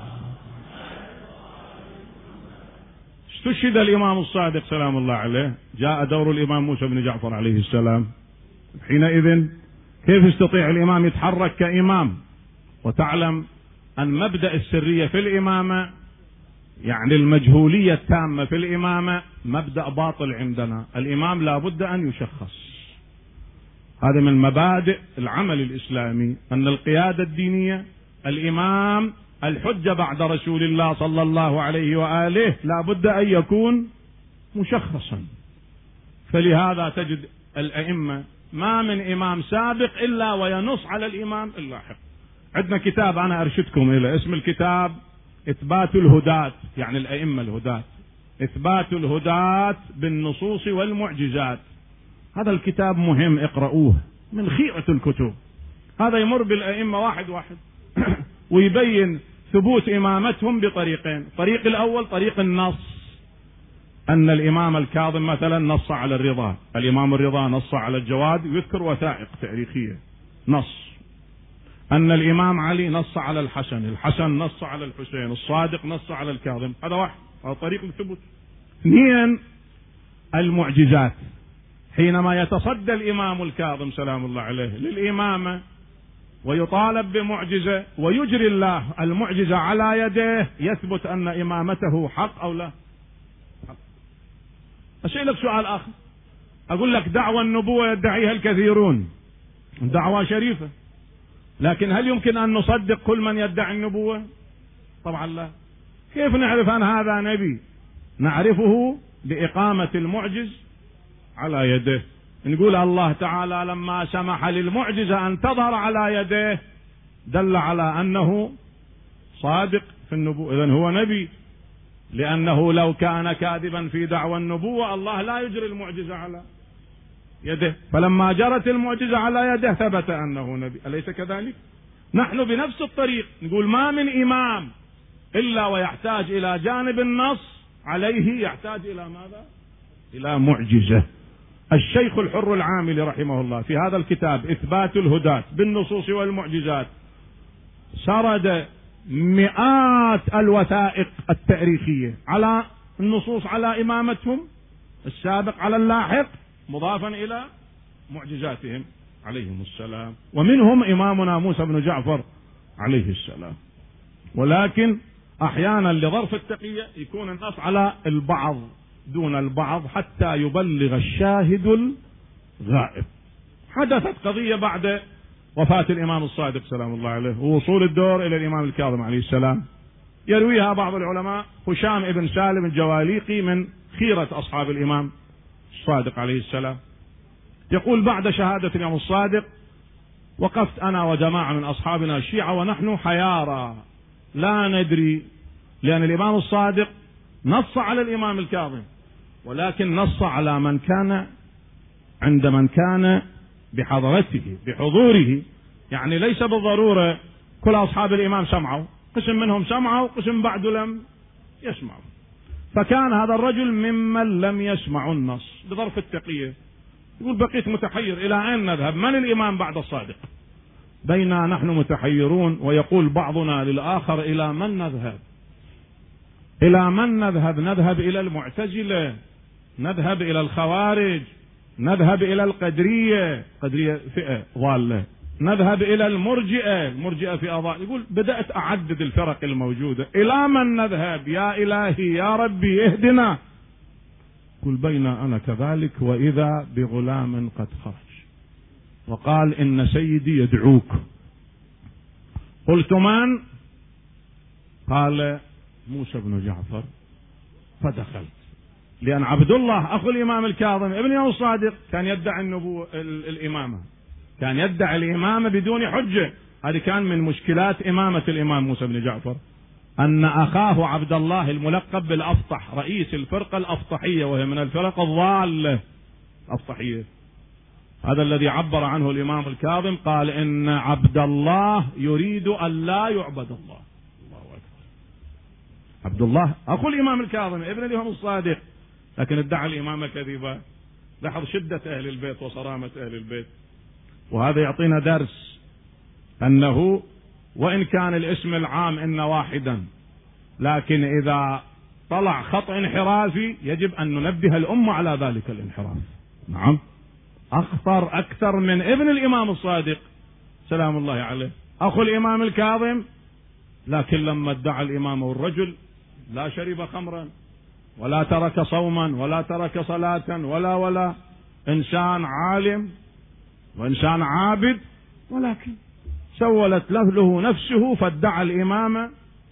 استشهد الامام الصادق سلام الله عليه، جاء دور الامام موسى بن جعفر عليه السلام. حينئذ كيف يستطيع الامام يتحرك كامام؟ وتعلم ان مبدأ السرية في الامامة، يعني المجهولية التامة في الامامة، مبدأ باطل عندنا. الامام لا بد ان يشخص. هذا من مبادئ العمل الاسلامي، ان القيادة الدينية الامام الحجة بعد رسول الله صلى الله عليه وآله لا بد ان يكون مشخصا. فلهذا تجد الائمة ما من امام سابق الا وينص على الامام اللاحق. عندنا كتاب انا ارشدكم الى، اسم الكتاب اثبات الهداة، يعني الائمة الهداة، اثبات الهداة بالنصوص والمعجزات. هذا الكتاب مهم، اقرؤوه، من خيرة الكتب. هذا يمر بالائمة واحد واحد ويبين ثبوت امامتهم بطريقين. الطريق الاول طريق النص، ان الامام الكاظم مثلا نص على الرضا، الامام الرضا نص على الجواد، يذكر وثائق تاريخية نص. ان الامام علي نص على الحسن، الحسن نص على الحسين، الصادق نص على الكاظم. هذا واحد، هذا طريق الثبوت. اثنين المعجزات. حينما يتصدى الامام الكاظم سلام الله عليه للامامة ويطالب بمعجزة ويجري الله المعجزة على يديه، يثبت ان امامته حق او لا؟ حق. اسألك سؤال اخر، اقول لك دعوى النبوة يدعيها الكثيرون، دعوى شريفة، لكن هل يمكن ان نصدق كل من يدعي النبوة؟ طبعا لا. كيف نعرف أن هذا نبي؟ نعرفه بإقامة المعجز على يده. نقول الله تعالى لما سمح للمعجزة أن تظهر على يده دل على أنه صادق في النبوة، إذن هو نبي، لأنه لو كان كاذبا في دعوى النبوة الله لا يجري المعجزة على يده، فلما جرت المعجزة على يده ثبت أنه نبي. أليس كذلك؟ نحن بنفس الطريق نقول ما من إمام إلا ويحتاج إلى جانب النص عليه يحتاج إلى ماذا؟ إلى معجزة. الشيخ الحر العاملي رحمه الله في هذا الكتاب إثبات الهداة بالنصوص والمعجزات سرد مئات الوثائق التاريخية على النصوص على إمامتهم السابق على اللاحق مضافا إلى معجزاتهم عليهم السلام، ومنهم إمامنا موسى بن جعفر عليه السلام. ولكن أحيانا لظرف التقية يكون النص على البعض دون البعض حتى يبلغ الشاهد الغائب. حدثت قضية بعد وفاة الإمام الصادق سلام الله عليه ووصول الدور إلى الإمام الكاظم عليه السلام، يرويها بعض العلماء هشام ابن سالم الجواليقي من خيرة أصحاب الإمام الصادق عليه السلام، يقول بعد شهادة الإمام الصادق وقفت أنا وجماعة من أصحابنا الشيعة ونحن حيارى لا ندري، لأن الإمام الصادق نص على الإمام الكاظم ولكن نص على من كان عند من كان بحضرته بحضوره، يعني ليس بالضرورة كل أصحاب الإمام سمعوا، قسم منهم سمعوا قسم بعده لم يسمعوا، فكان هذا الرجل ممن لم يسمع النص بظرف التقية. يقول بقيت متحير إلى أين نذهب؟ من الإمام بعد الصادق؟ بينا نحن متحيرون ويقول بعضنا للآخر إلى من نذهب؟ إلى من نذهب؟ نذهب إلى المعتزلة، نذهب إلى الخوارج، نذهب إلى القدرية، قدرية فئة ضالة، نذهب إلى المرجئة، المرجئة فئة ضالة. يقول بدأت أعدد الفرق الموجودة، إلى من نذهب يا إلهي يا ربي اهدنا؟ قل بين أنا كذلك وإذا بغلام قد خرج وقال إن سيدي يدعوك. قلت من؟ قال موسى بن جعفر، فدخلت، لأن عبد الله أخو الإمام الكاظم ابن الإمام الصادق كان يدعي النبوة الإمامة، كان يدعي الإمامة بدون حجة. هذه كان من مشكلات إمامة الإمام موسى بن جعفر أن أخاه عبد الله الملقب بالأفطح رئيس الفرقة الأفطحية وهي من الفرق الضالة الأفطحية، هذا الذي عبر عنه الإمام الكاظم، قال إن عبد الله يريد أن لا يعبد الله. الله أكبر. عبد الله أخو الإمام الكاظم ابن الإمام الصادق لكن ادعى الإمامة كذبة. لاحظ شدة أهل البيت وصرامة أهل البيت. وهذا يعطينا درس أنه وإن كان الاسم العام إن واحدا لكن إذا طلع خطأ انحرافي يجب أن ننبه الأمة على ذلك الانحراف. نعم أخطر أكثر من ابن الإمام الصادق سلام الله عليه أخو الإمام الكاظم، لكن لما ادعى الإمامة الرجل لا شرب خمرا ولا ترك صوما ولا ترك صلاة ولا ولا إنسان عالم وإنسان عابد، ولكن سولت له نفسه فادعى الإمامة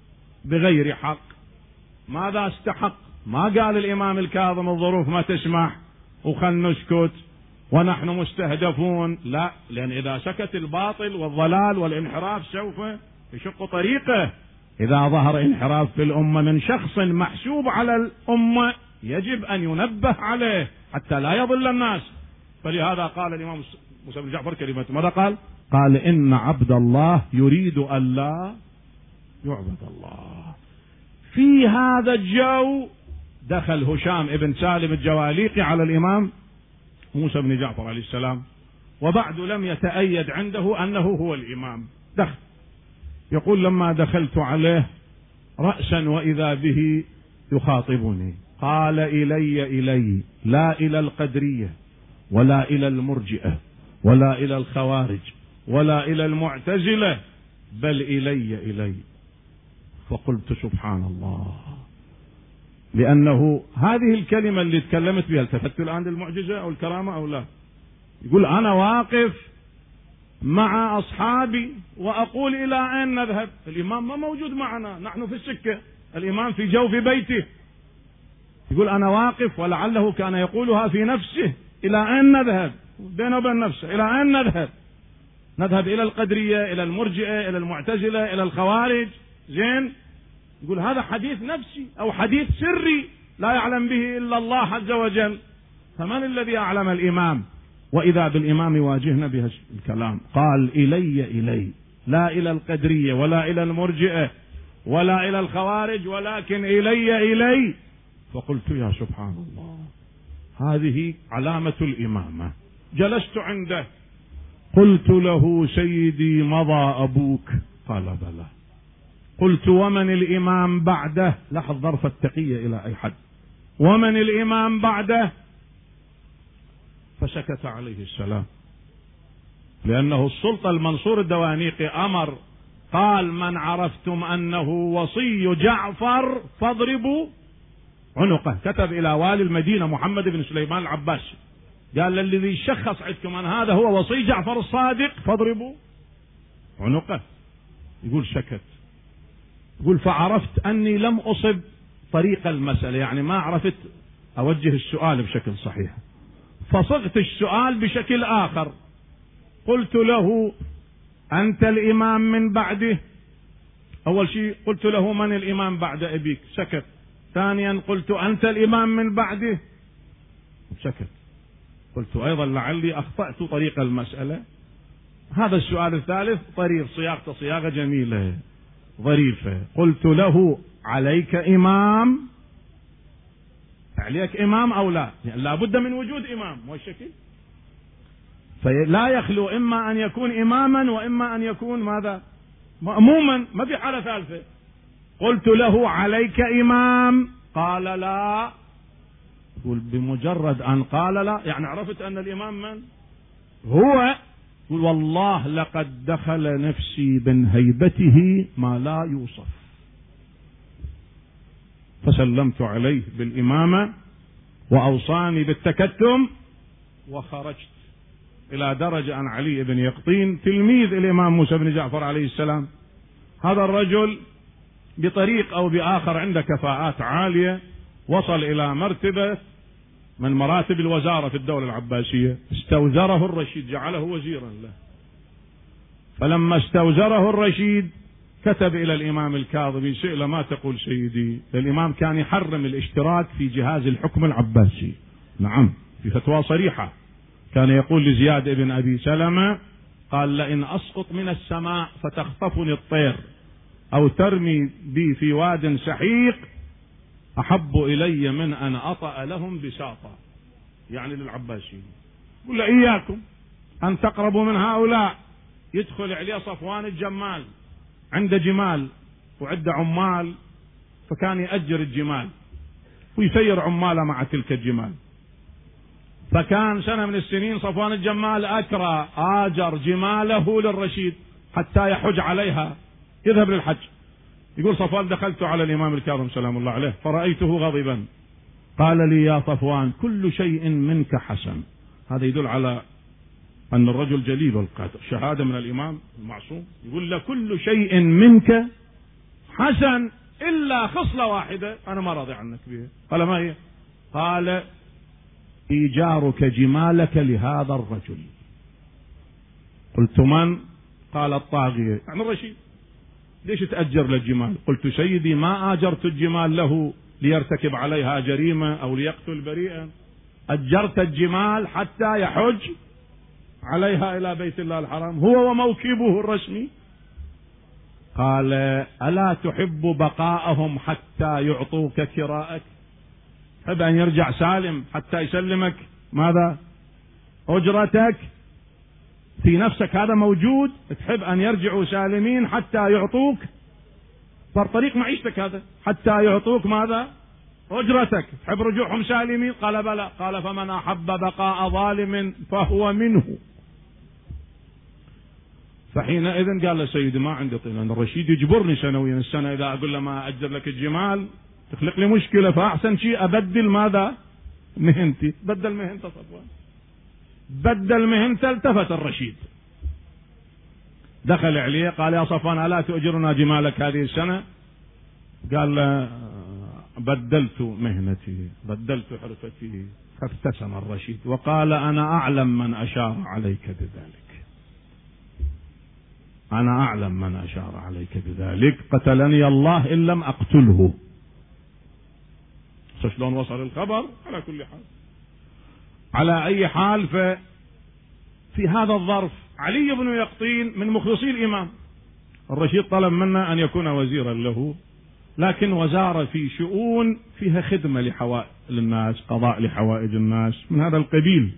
بغير حق. ماذا استحق؟ ما قال الإمام الكاظم الظروف ما تسمح وخل نسكت ونحن مستهدفون، لا، لأن إذا سكت الباطل والضلال والانحراف سوف يشق طريقه. إذا ظهر انحراف في الأمة من شخص محسوب على الأمة يجب أن ينبه عليه حتى لا يضل الناس. فلهذا قال الإمام موسى بن جعفر كلمة ماذا قال؟ قال إن عبد الله يريد أن لا يعبد الله. في هذا الجو دخل هشام ابن سالم الجواليقي على الإمام موسى بن جعفر عليه السلام وبعد لم يتأيد عنده أنه هو الإمام. دخل يقول لما دخلت عليه رأسا وإذا به يخاطبني قال إلي إلي لا إلى القدرية ولا إلى المرجئة ولا إلى الخوارج ولا إلى المعتزلة بل إلي إلي. فقلت سبحان الله، لأنه هذه الكلمة اللي تكلمت بها التفت الآن للمعجزة أو الكرامة أو لا؟ يقول أنا واقف مع أصحابي وأقول إلى أين نذهب؟ الإمام ما موجود معنا، نحن في السكة، الإمام في جوف بيته، يقول أنا واقف، ولعله كان يقولها في نفسه، إلى أين نذهب؟ بينه وبين نفسه، إلى أين نذهب؟ نذهب إلى القدرية، إلى المرجئة، إلى المعتزلة، إلى الخوارج؟ زين، يقول هذا حديث نفسي أو حديث سري لا يعلم به إلا الله عز وجل. فمن الذي أعلم الإمام؟ وإذا بالإمام يواجهنا بهذا الكلام، قال إلي إلي، لا إلى القدرية ولا إلى المرجئة ولا إلى الخوارج، ولكن إلي إلي. فقلت يا سبحان الله، هذه علامة الإمامة. جلست عنده، قلت له سيدي مضى أبوك؟ قال بلى. قلت ومن الإمام بعده؟ لاحظ ظرف التقية إلى أي حد. ومن الإمام بعده؟ فسكت عليه السلام، لأنه السلطة المنصور الدوانيقي أمر، قال من عرفتم أنه وصي جعفر فاضربوا عنقه. كتب إلى والي المدينة محمد بن سليمان العباسي، قال الذي شخص عندكم أن هذا هو وصي جعفر الصادق فاضربوا عنقه. يقول سكت، يقول فعرفت أني لم أصب طريق المسألة، يعني ما عرفت أوجه السؤال بشكل صحيح، فصغت السؤال بشكل آخر. قلت له أنت الإمام من بعده؟ أول شيء قلت له من الإمام بعد أبيك؟ سكت. ثانيا قلت أنت الإمام من بعده؟ سكت. قلت أيضا لعلي أخطأت طريق المسألة. هذا السؤال الثالث طريق، صياغته صياغة جميلة ظريفة. قلت له عليك إمام؟ عليك إمام أو لا؟ يعني لا بد من وجود إمام، مو الشكل، فلا يخلو إما أن يكون إماما وإما أن يكون ماذا؟ مأموما، ما في حالة ثالثة. قلت له عليك إمام؟ قال لا. قل بمجرد أن قال لا يعني عرفت أن الإمام من هو. قل والله لقد دخل نفسي من هيبته ما لا يوصف. فسلمت عليه بالإمامة وأوصاني بالتكتم وخرجت، إلى درجة أن علي بن يقطين تلميذ الإمام موسى بن جعفر عليه السلام، هذا الرجل بطريق أو بآخر عنده كفاءات عالية، وصل إلى مرتبة من مراتب الوزارة في الدولة العباسية، استوزره الرشيد جعله وزيرا له. فلما استوزره الرشيد كتب إلى الإمام الكاظمي سئل ما تقول سيدي؟ الإمام كان يحرم الاشتراك في جهاز الحكم العباسي، نعم في فتوى صريحة، كان يقول لزياد بن أبي سلمة قال لئن أسقط من السماء فتخطفني الطير أو ترمي بي في واد سحيق أحب إلي من أن أطأ لهم بساطة، يعني للعباسيين. قل إياكم أن تقربوا من هؤلاء. يدخل عليه صفوان الجمال، عنده جمال وعنده عمال، فكان يأجر الجمال ويسير عماله مع تلك الجمال. فكان سنة من السنين صفوان الجمال أكرى آجر جماله للرشيد حتى يحج عليها، يذهب للحج. يقول صفوان دخلت على الإمام الكاظم سلام الله عليه فرأيته غضبا، قال لي يا صفوان كل شيء منك حسن. هذا يدل على أن الرجل جليل القدر، شهادة من الإمام المعصوم. يقول له كل شيء منك حسن إلا خصلة واحدة أنا ما راضي عنك بها. قال ما هي؟ قال إيجارك جمالك لهذا الرجل. قلت من؟ قال الطاغية يعني الرشيد. ليش تأجر للجمال؟ قلت سيدي ما آجرت الجمال له ليرتكب عليها جريمة أو ليقتل بريئا، أجرت الجمال حتى يحج عليها إلى بيت الله الحرام هو وموكبه الرسمي. قال ألا تحب بقاءهم حتى يعطوك كراءك؟ تحب أن يرجع سالم حتى يسلمك ماذا؟ أجرتك في نفسك، هذا موجود. تحب أن يرجعوا سالمين حتى يعطوك صار طريق معيشتك هذا، حتى يعطوك ماذا؟ أجرتك. تحب رجوعهم سالمين؟ قال بلى. قال فمن أحب بقاء ظالم فهو منه. فحينئذ قال له سيدي ما عندي طين، أن الرشيد يجبرني سنويا السنة إذا أقول له ما أجر لك الجمال تخلق لي مشكلة، فأحسن شيء أبدل ماذا؟ مهنتي. بدل مهنته صفوان، بدل مهنته. التفت الرشيد دخل عليه قال يا صفوان ألا تؤجرنا جمالك هذه السنة؟ قال له بدلت مهنتي بدلت حرفتي. فابتسم الرشيد وقال أنا أعلم من أشار عليك بذلك، أنا أعلم من أشار عليك بذلك، قتلني الله إن لم أقتله. شلون وصل الخبر؟ على كل حال، على أي حال، ففي هذا الظرف علي بن يقطين من مخلصي الإمام. الرشيد طلب منا أن يكون وزيرا له، لكن وزارة في شؤون فيها خدمة لحوائج الناس، قضاء لحوائج الناس من هذا القبيل.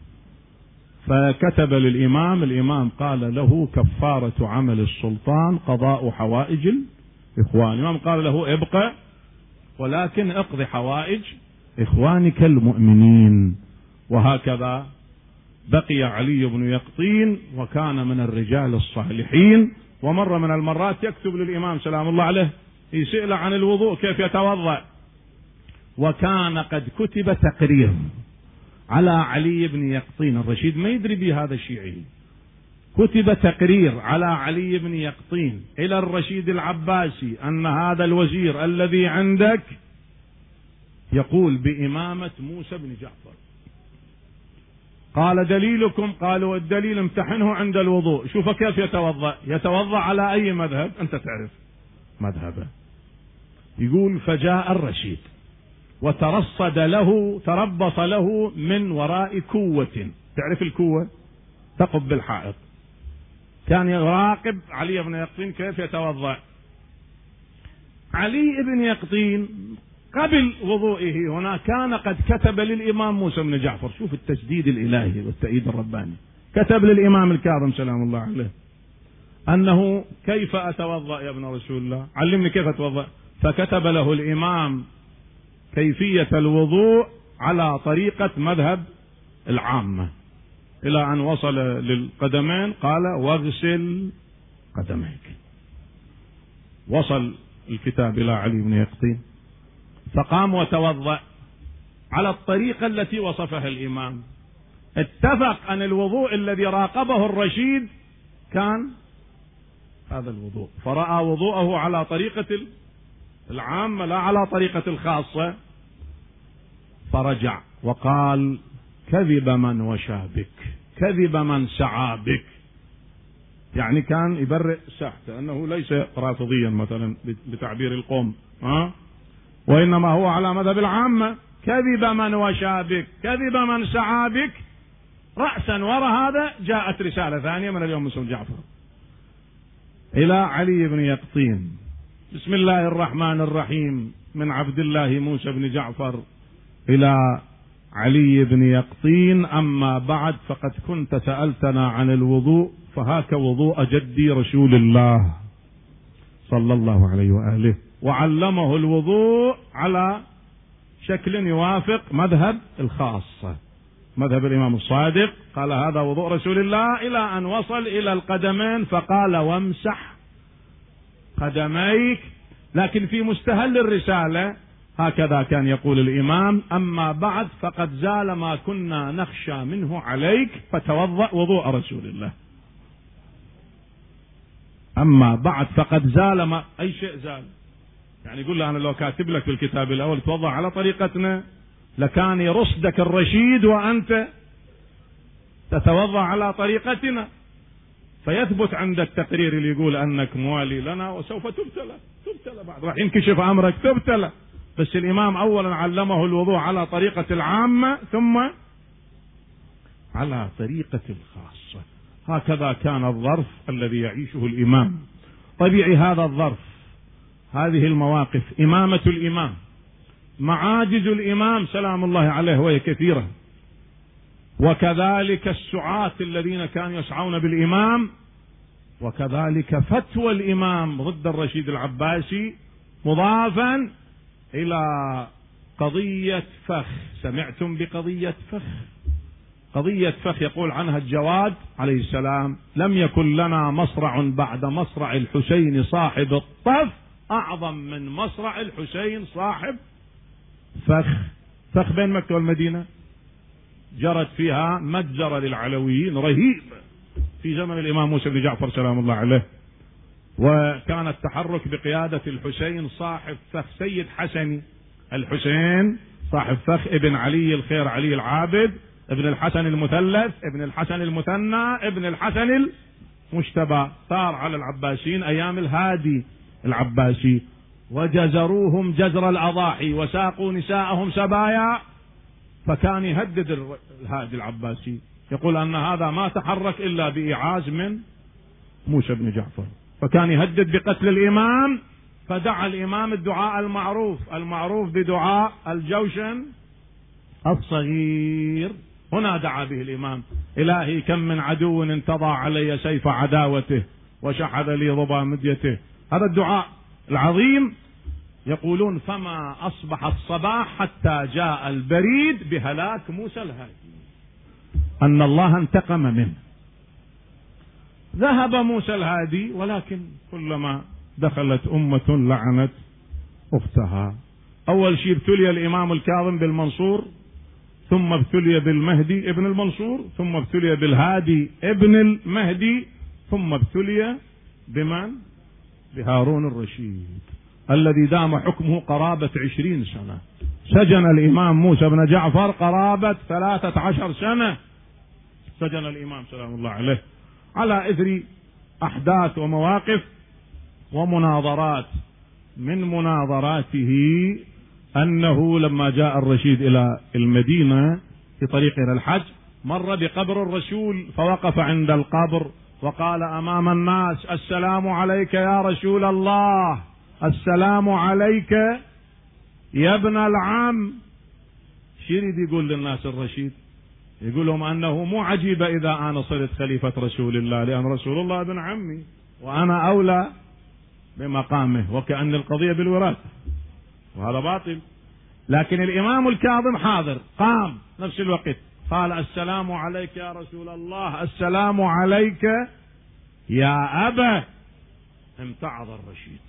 فكتب للإمام، الإمام قال له كفارة عمل السلطان قضاء حوائج الإخوان. الإمام قال له ابقى ولكن اقضي حوائج إخوانك المؤمنين. وهكذا بقي علي بن يقطين، وكان من الرجال الصالحين. ومرة من المرات يكتب للإمام سلام الله عليه يسأل عن الوضوء كيف يتوضأ، وكان قد كتب تقرير على علي بن يقطين. الرشيد ما يدري بهذا الشيعي، كتب تقرير على علي بن يقطين إلى الرشيد العباسي أن هذا الوزير الذي عندك يقول بإمامة موسى بن جعفر. قال دليلكم؟ قالوا الدليل امتحنه عند الوضوء، شوف كيف يتوضأ، يتوضأ على أي مذهب؟ أنت تعرف مذهبه. يقول فجاء الرشيد وترصد له، تربص له من وراء كوة، تعرف الكوة تقب بالحائط، كان يراقب علي بن يقطين كيف يتوضأ. علي بن يقطين قبل وضوئه هنا كان قد كتب للإمام موسى بن جعفر، شوف التسديد الإلهي والتأييد الرباني، كتب للإمام الكاظم سلام الله عليه أنه كيف أتوضأ يا ابن رسول الله، علمني كيف أتوضأ. فكتب له الإمام كيفية الوضوء على طريقة مذهب العامة، إلى أن وصل للقدمين قال واغسل قدميك. وصل الكتاب إلى علي بن يقطين فقام وتوضأ على الطريقة التي وصفها الإمام. اتفق أن الوضوء الذي راقبه الرشيد كان هذا الوضوء، فرأى وضوءه على طريقة العامة لا على طريقة الخاصة، فرجع وقال كذب من وشى بك، كذب من سعى بك. يعني كان يبرئ ساحته أنه ليس رافضيا مثلا بتعبير القوم، ها؟ وإنما هو على مذهب العامة. كذب من وشى بك، كذب من سعى بك. رأسا وراء هذا جاءت رسالة ثانية من اليوم موسى بن جعفر إلى علي بن يقطين: بسم الله الرحمن الرحيم، من عبد الله موسى بن جعفر إلى علي بن يقطين، أما بعد فقد كنت سألتنا عن الوضوء، فهاك وضوء جدي رسول الله صلى الله عليه وآله، وعلمه الوضوء على شكل يوافق مذهب الخاصة، مذهب الإمام الصادق. قال هذا وضوء رسول الله، إلى أن وصل إلى القدمين فقال وامسح قدميك. لكن في مستهل الرسالة هكذا كان يقول الإمام: أما بعد فقد زال ما كنا نخشى منه عليك فتوضأ وضوء رسول الله. أما بعد فقد زال ما، أي شيء زال، يعني يقول له أنا لو كاتب لك في الكتاب الأول توضأ على طريقتنا لكان يرصدك الرشيد وأنت تتوضأ على طريقتنا، فيثبت عندك تقرير اللي يقول أنك موالي لنا وسوف تبتلى، تبتلى بعد راح ينكشف أمرك تبتلى. بس الإمام أولا علمه الوضوء على طريقة العامة ثم على طريقة الخاصة. هكذا كان الظرف الذي يعيشه الإمام. طبيعي هذا الظرف، هذه المواقف، إمامة الإمام، معاجز الإمام سلام الله عليه وهي كثيرة، وكذلك السعاة الذين كانوا يسعون بالإمام، وكذلك فتوى الإمام ضد الرشيد العباسي، مضافا إلى قضية فخ. سمعتم بقضية فخ؟ قضية فخ يقول عنها الجواد عليه السلام: لم يكن لنا مصرع بعد مصرع الحسين صاحب الطف أعظم من مصرع الحسين صاحب فخ. فخ بين مكة والمدينة، جرت فيها مجزرة للعلويين رهيبة، في زمن الإمام موسى بن جعفر سلام الله عليه، وكان التحرك بقيادة الحسين صاحب فخ سيد حسني، الحسين صاحب فخ ابن علي الخير علي العابد ابن الحسن المثلث ابن الحسن المثنى ابن الحسن المجتبى، ثار على العباسيين أيام الهادي العباسي وجزروهم جزر الأضاحي وساقوا نساءهم سبايا، فكان يهدد الهادي العباسي يقول أن هذا ما تحرك إلا بإيعاز من موسى بن جعفر، فكان يهدد بقتل الإمام، فدعا الإمام الدعاء المعروف المعروف بدعاء الجوشن الصغير. هنا دعا به الإمام: إلهي كم من عدو انتضى علي سيف عداوته وشحذ لي ضبا مديته. هذا الدعاء العظيم. يقولون فما أصبح الصباح حتى جاء البريد بهلاك موسى الهادي، أن الله انتقم منه. ذهب موسى الهادي، ولكن كلما دخلت أمة لعنت أختها. أول شيء ابتلي الإمام الكاظم بالمنصور، ثم ابتلي بالمهدي ابن المنصور، ثم ابتلي بالهادي ابن المهدي، ثم ابتلي بمن؟ بهارون الرشيد الذي دام حكمه قرابة عشرين سنة. سجن الإمام موسى بن جعفر قرابة ثلاثة عشر سنة، سجن الإمام سلام الله عليه على إثر أحداث ومواقف ومناظرات. من مناظراته أنه لما جاء الرشيد إلى المدينة في طريق إلى الحج مر بقبر الرسول، فوقف عند القبر وقال أمام الناس: السلام عليك يا رسول الله، السلام عليك يا ابن العم. شريد يقول للناس الرشيد؟ يقول لهم أنه مو عجيب إذا أنا صرت خليفة رسول الله، لأن رسول الله ابن عمي وأنا أولى بمقامه، وكأن القضية بالوراثة، وهذا باطل. لكن الإمام الكاظم حاضر، قام نفس الوقت قال: السلام عليك يا رسول الله، السلام عليك يا أبا. امتعض الرشيد،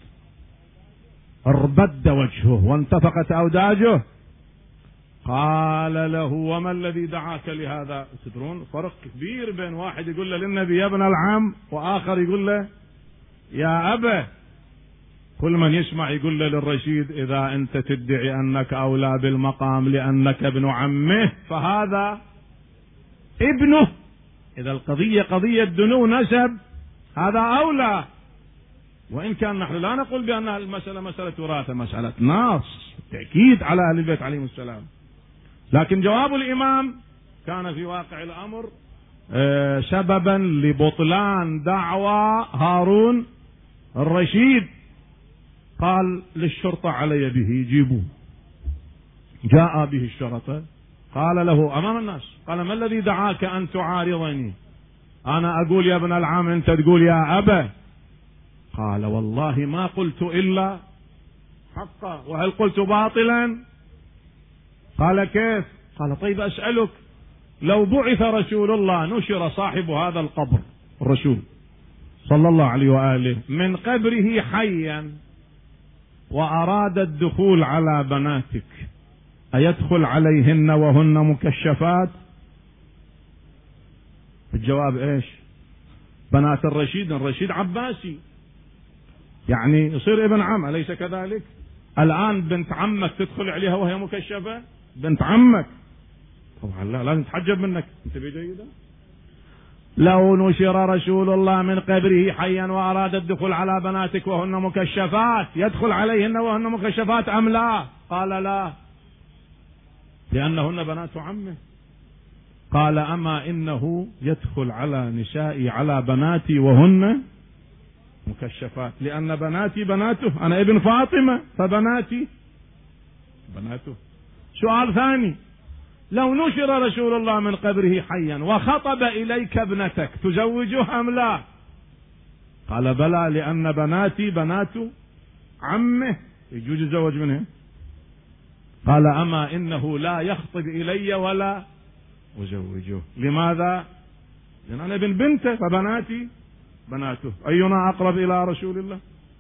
اربد وجهه وانتفقت أوداجه. قال له: وما الذي دعاك لهذا؟ تدرون فرق كبير بين واحد يقول له للنبي يا ابن العم، وآخر يقول له يا أبا. كل من يسمع يقول له للرشيد: إذا أنت تدعي أنك أولى بالمقام لأنك ابن عمه فهذا ابنه. إذا القضية قضية دنو نسب هذا أولى، وإن كان نحن لا نقول بأن المسألة مسألة وراثة، مسألة نص تأكيد على أهل البيت عليهم السلام. لكن جواب الإمام كان في واقع الأمر آه سببا لبطلان دعوى هارون الرشيد. قال للشرطة: علي به، جيبوه. جاء به الشرطة، قال له أمام الناس، قال: ما الذي دعاك أن تعارضني؟ أنا أقول يا ابن العم، أنت تقول يا أبا. قال: والله ما قلت إلا حقا، وهل قلت باطلا؟ قال: كيف؟ قال: طيب أسألك، لو بعث رسول الله نشر صاحب هذا القبر الرسول صلى الله عليه وآله من قبره حيا وأراد الدخول على بناتك، أيدخل عليهن وهن مكشفات؟ الجواب إيش؟ بنات الرشيد، الرشيد عباسي يعني يصير ابن عم، أليس كذلك؟ الآن بنت عمك تدخل عليها وهي مكشفة؟ بنت عمك طبعا لا، لازم تحجب منك. انتبه جيدا. لو نشر رسول الله من قبره حيا وأراد الدخول على بناتك وهن مكشفات، يدخل عليهن وهن مكشفات أم لا؟ قال: لا، لأنهن بنات عمه. قال: أما إنه يدخل على نسائي على بناتي وهن مكشفات، لأن بناتي بناته، أنا ابن فاطمة فبناتي بناته. سؤال ثاني: لو نشر رسول الله من قبره حيا وخطب إليك ابنتك تزوجه أم لا؟ قال: بلى، لأن بناتي بنات عمه يجوز يتزوج منه. قال: أما إنه لا يخطب إلي ولا أزوجه. لماذا؟ لأن أنا ابن بنته فبناتي بناته، أينا أقرب إلى رسول الله؟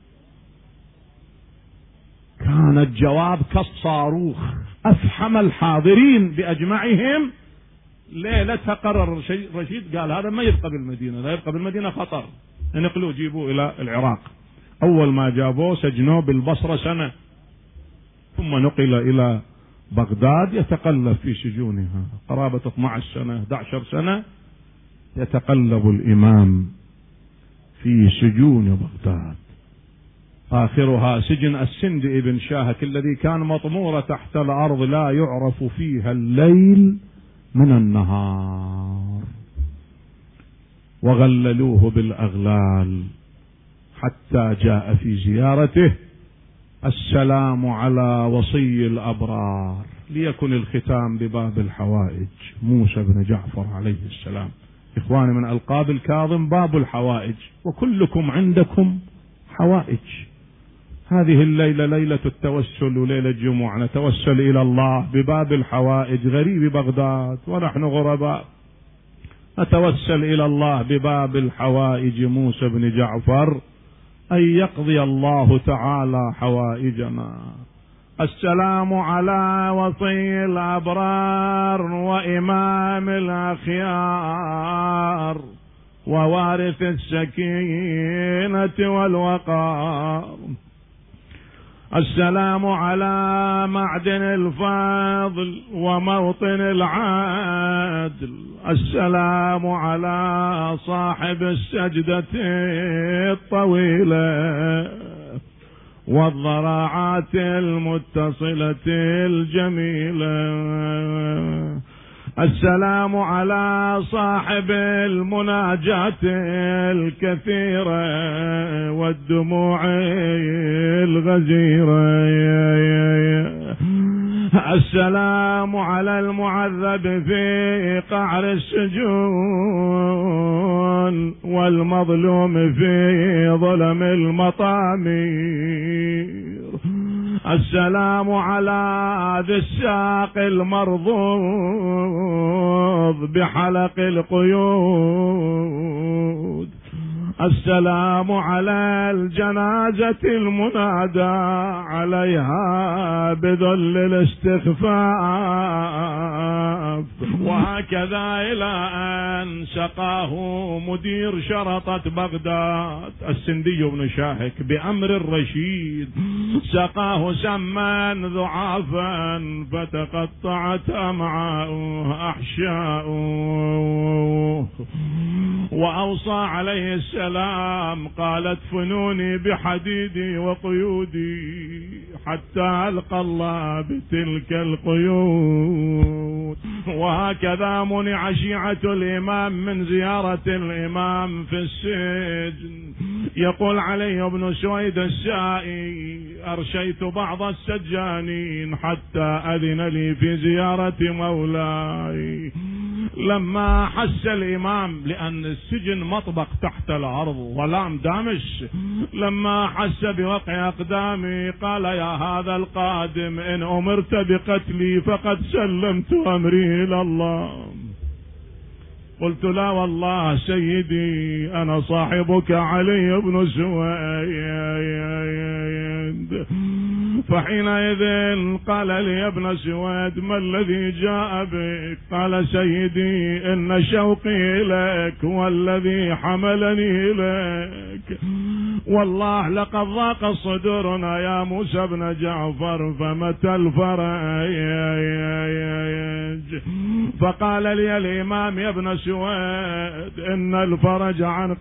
كان الجواب كالصاروخ، أفحم الحاضرين بأجمعهم ليلتها قرر رشيد قال هذا ما يبقى بالمدينة، لا يبقى بالمدينة خطر، نقلوه جيبوه إلى العراق. أول ما جابوه سجنوه بالبصرة سنة، ثم نقل إلى بغداد يتقلب في سجونها قرابة اثنتي عشرة سنة احدى عشرة سنة، يتقلب الإمام في سجون بغداد. آخرها سجن السندي ابن شاهك الذي كان مطمورة تحت الأرض لا يعرف فيها الليل من النهار، وغللوه بالأغلال حتى جاء في زيارته السلام على وصي الأبرار. ليكن الختام بباب الحوائج موسى بن جعفر عليه السلام. إخواني، من ألقاب الكاظم باب الحوائج، وكلكم عندكم حوائج. هذه الليلة ليلة التوسل وليلة جمعة، نتوسل إلى الله بباب الحوائج. غريب بغداد ونحن غرباء، نتوسل إلى الله بباب الحوائج موسى بن جعفر أن يقضي الله تعالى حوائجنا. السلام على وصي الأبرار وإمام الأخيار ووارث السكينة والوقار. السلام على معدن الفضل وموطن العدل. السلام على صاحب السجدة الطويلة والضراعات المتصلة الجميلة. السلام على صاحب المناجاة الكثيرة والدموع الغزيرة. السلام على المعذب في قعر السجون والمظلوم في ظلم المطامير. السلام على ذي الساق المرضوض بحلق القيود. السلام على الجنازة المنادى عليها بذل الاستخفاف. وهكذا إلى أن سقاه مدير شرطة بغداد السندي بن شاهك بأمر الرشيد، سقاه سما ذعافا فتقطعت أمعاؤه أحشاؤه. وأوصى عليه السلام قال ادفنوني بحديدي وقيودي حتى ألقى الله بتلك القيود. وهكذا منع شيعة الإمام من زيارة الإمام في السجن. يقول علي بن سويد السائي أرشيت بعض السجانين حتى أذن لي في زيارة مولاي. لما حس الإمام، لأن السجن مطبق تحت الأرض ظلام دامش، لما حس بوقع أقدامي قال يا هذا القادم إن أمرت بقتلي فقد سلمت أمري إلى الله. قلت لا والله سيدي أنا صاحبك علي بن سويد. فحينئذ قال لي يا ابن سويد ما الذي جاء بك؟ قال سيدي إن شوقي إليك والذي حملني إليك. والله لقد ضاق صدورنا يا موسى بن جعفر فمتى الفرج؟ فقال لي الإمام يا ابن سويد إن الفرج عن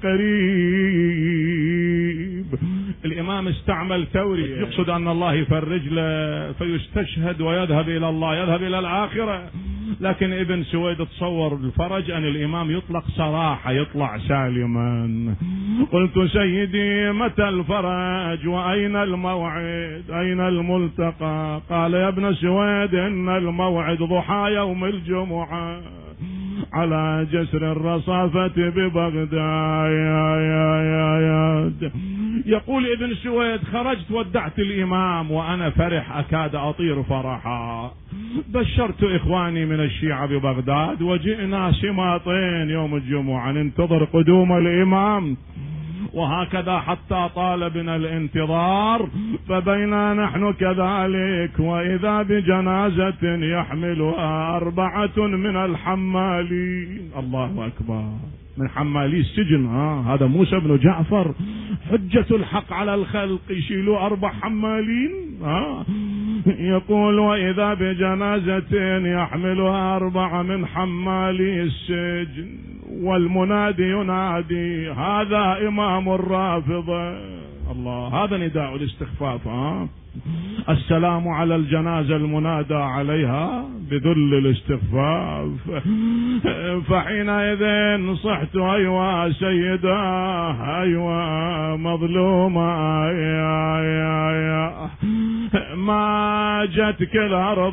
قريب. الإمام استعمل ثوري، يقصد أن الله يفرج له فيستشهد ويذهب إلى الله، يذهب إلى الآخرة. لكن ابن سويد تصور الفرج أن الإمام يطلق صراحة، يطلع سالما. قلت سيدي متى الفرج وأين الموعد أين الملتقى؟ قال يا ابن سويد إن الموعد ضحى يوم الجمعة على جسر الرصافة ببغداد. يا يا يا يا يقول ابن سويد خرجت ودعت الإمام وأنا فرح أكاد أطير فرحا. بشرت إخواني من الشيعة ببغداد وجئنا سماطين يوم الجمعة ننتظر قدوم الإمام. وهكذا حتى طال بنا الانتظار، فبينا نحن كذلك وإذا بجنازة يحملها أربعة من الحمالين. الله أكبر، من حمالي السجن. ها هذا موسى بن جعفر حجة الحق على الخلق، يشيلوا أربع حمالين. ها يقول وإذا بجنازة يحملها أربعة من حمالي السجن، والمنادي ينادي هذا إمام الرافضة. الله، هذا نداء الاستخفاف. ها السلام على الجنازة المنادى عليها بذل الاستخفاف. فحينئذ صحت أيوة سيدة، أيوة مظلومة، يا يا يا ما جتك الأرض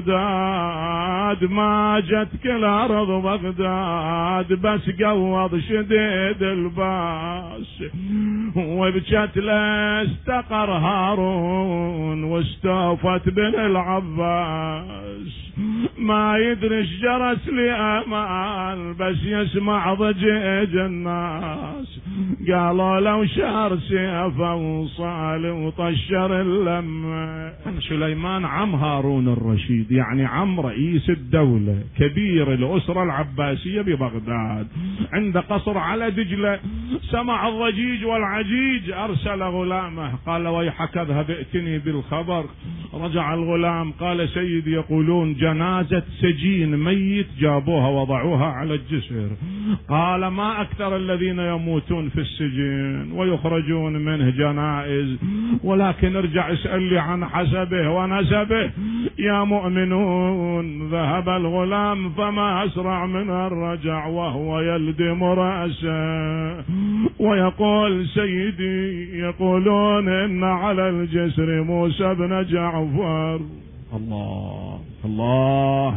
بغداد، ما جتك الأرض بغداد، بس قوض شديد الباس، وبجت لاستقر هارون واستوفت بن العباس. ما يدري جرس لي أمان، بس يسمع ضجيج الناس. قالوا لو شهر سيفه وصال وطشر اللمة. سليمان عم هارون الرشيد، يعني عم رئيس الدولة، كبير الأسرة العباسية ببغداد، عنده قصر على دجلة. سمع الضجيج والعجيج، أرسل غلامه قال ويحك اذهب ائتني بالخبر. رجع الغلام قال سيدي يقولون جنازة سجين ميت جابوها وضعوها على الجسر. قال ما أكثر الذين يموتون في السجن ويخرجون منه جنائز، ولكن ارجع اسأل لي عن حسبه ونسبه يا مؤمنون. ذهب الغلام فما أسرع من الرجع وهو يلدم رأسه ويقول سيدي يقولون إن على الجسر موسى بن جعفر. الله الله.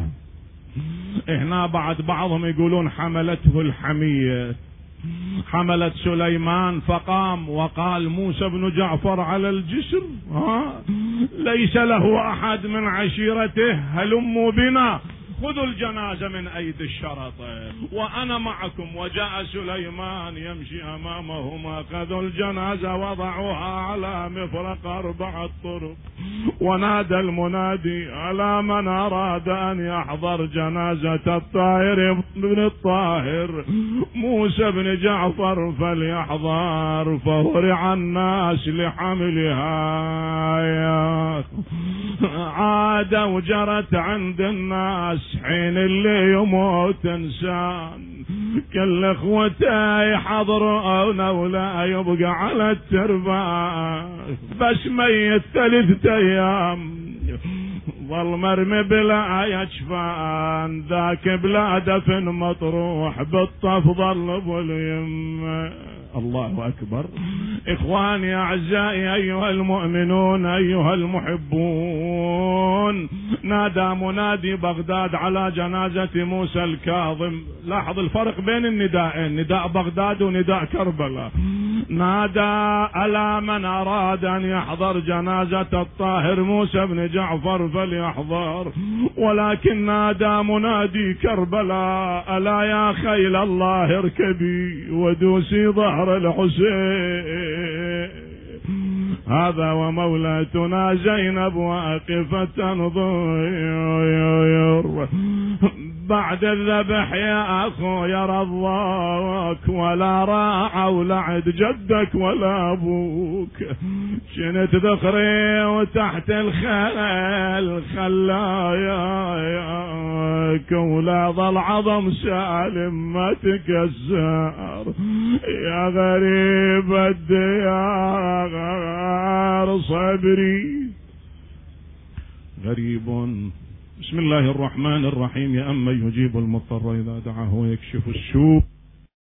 هنا بعد بعضهم يقولون حملته الحمية، حملت سليمان فقام وقال موسى بن جعفر على الجسر. ها ليس له أحد من عشيرته، هلموا بنا خذوا الجنازة من أيدي الشرطة وأنا معكم. وجاء سليمان يمشي أمامهم، أخذوا الجنازة وضعوها على مفرق أربعة طرق، ونادى المنادي على من أراد أن يحضر جنازة الطاهر بن الطاهر موسى بن جعفر فليحضر. فهرع الناس لحملها، عاد وجرت عند الناس حين اللي يموت انسان كل اخوته يحضرون ولا يبقى على التربة، بس ميت ثلاثة ايام ظل مرمي بلا يجفان، ذاك بلا دفن مطروح بالطف ظل باليم. الله أكبر. إخواني أعزائي أيها المؤمنون أيها المحبون، نادى منادي بغداد على جنازة موسى الكاظم. لاحظ الفرق بين النداءين، نداء بغداد ونداء كربلاء. نادى ألا من أراد أن يحضر جنازة الطاهر موسى بن جعفر فليحضر، ولكن نادى منادي كربلاء ألا يا خيل الله اركبي ودوسي ظهر الحسين. هذا ومولاتنا زينب واقفة تنظر بعد الذبح يا أخو يرضاك، ولا راعى ولعد جدك ولا أبوك. شنت ذخري وتحت الخيل خلاياك، ولا ظل عظم سالم ما تكسر. يا غريب الديار صبري غريب. بسم الله الرحمن الرحيم. يا أمن يجيب المضطر إذا دعاه ويكشف السوء.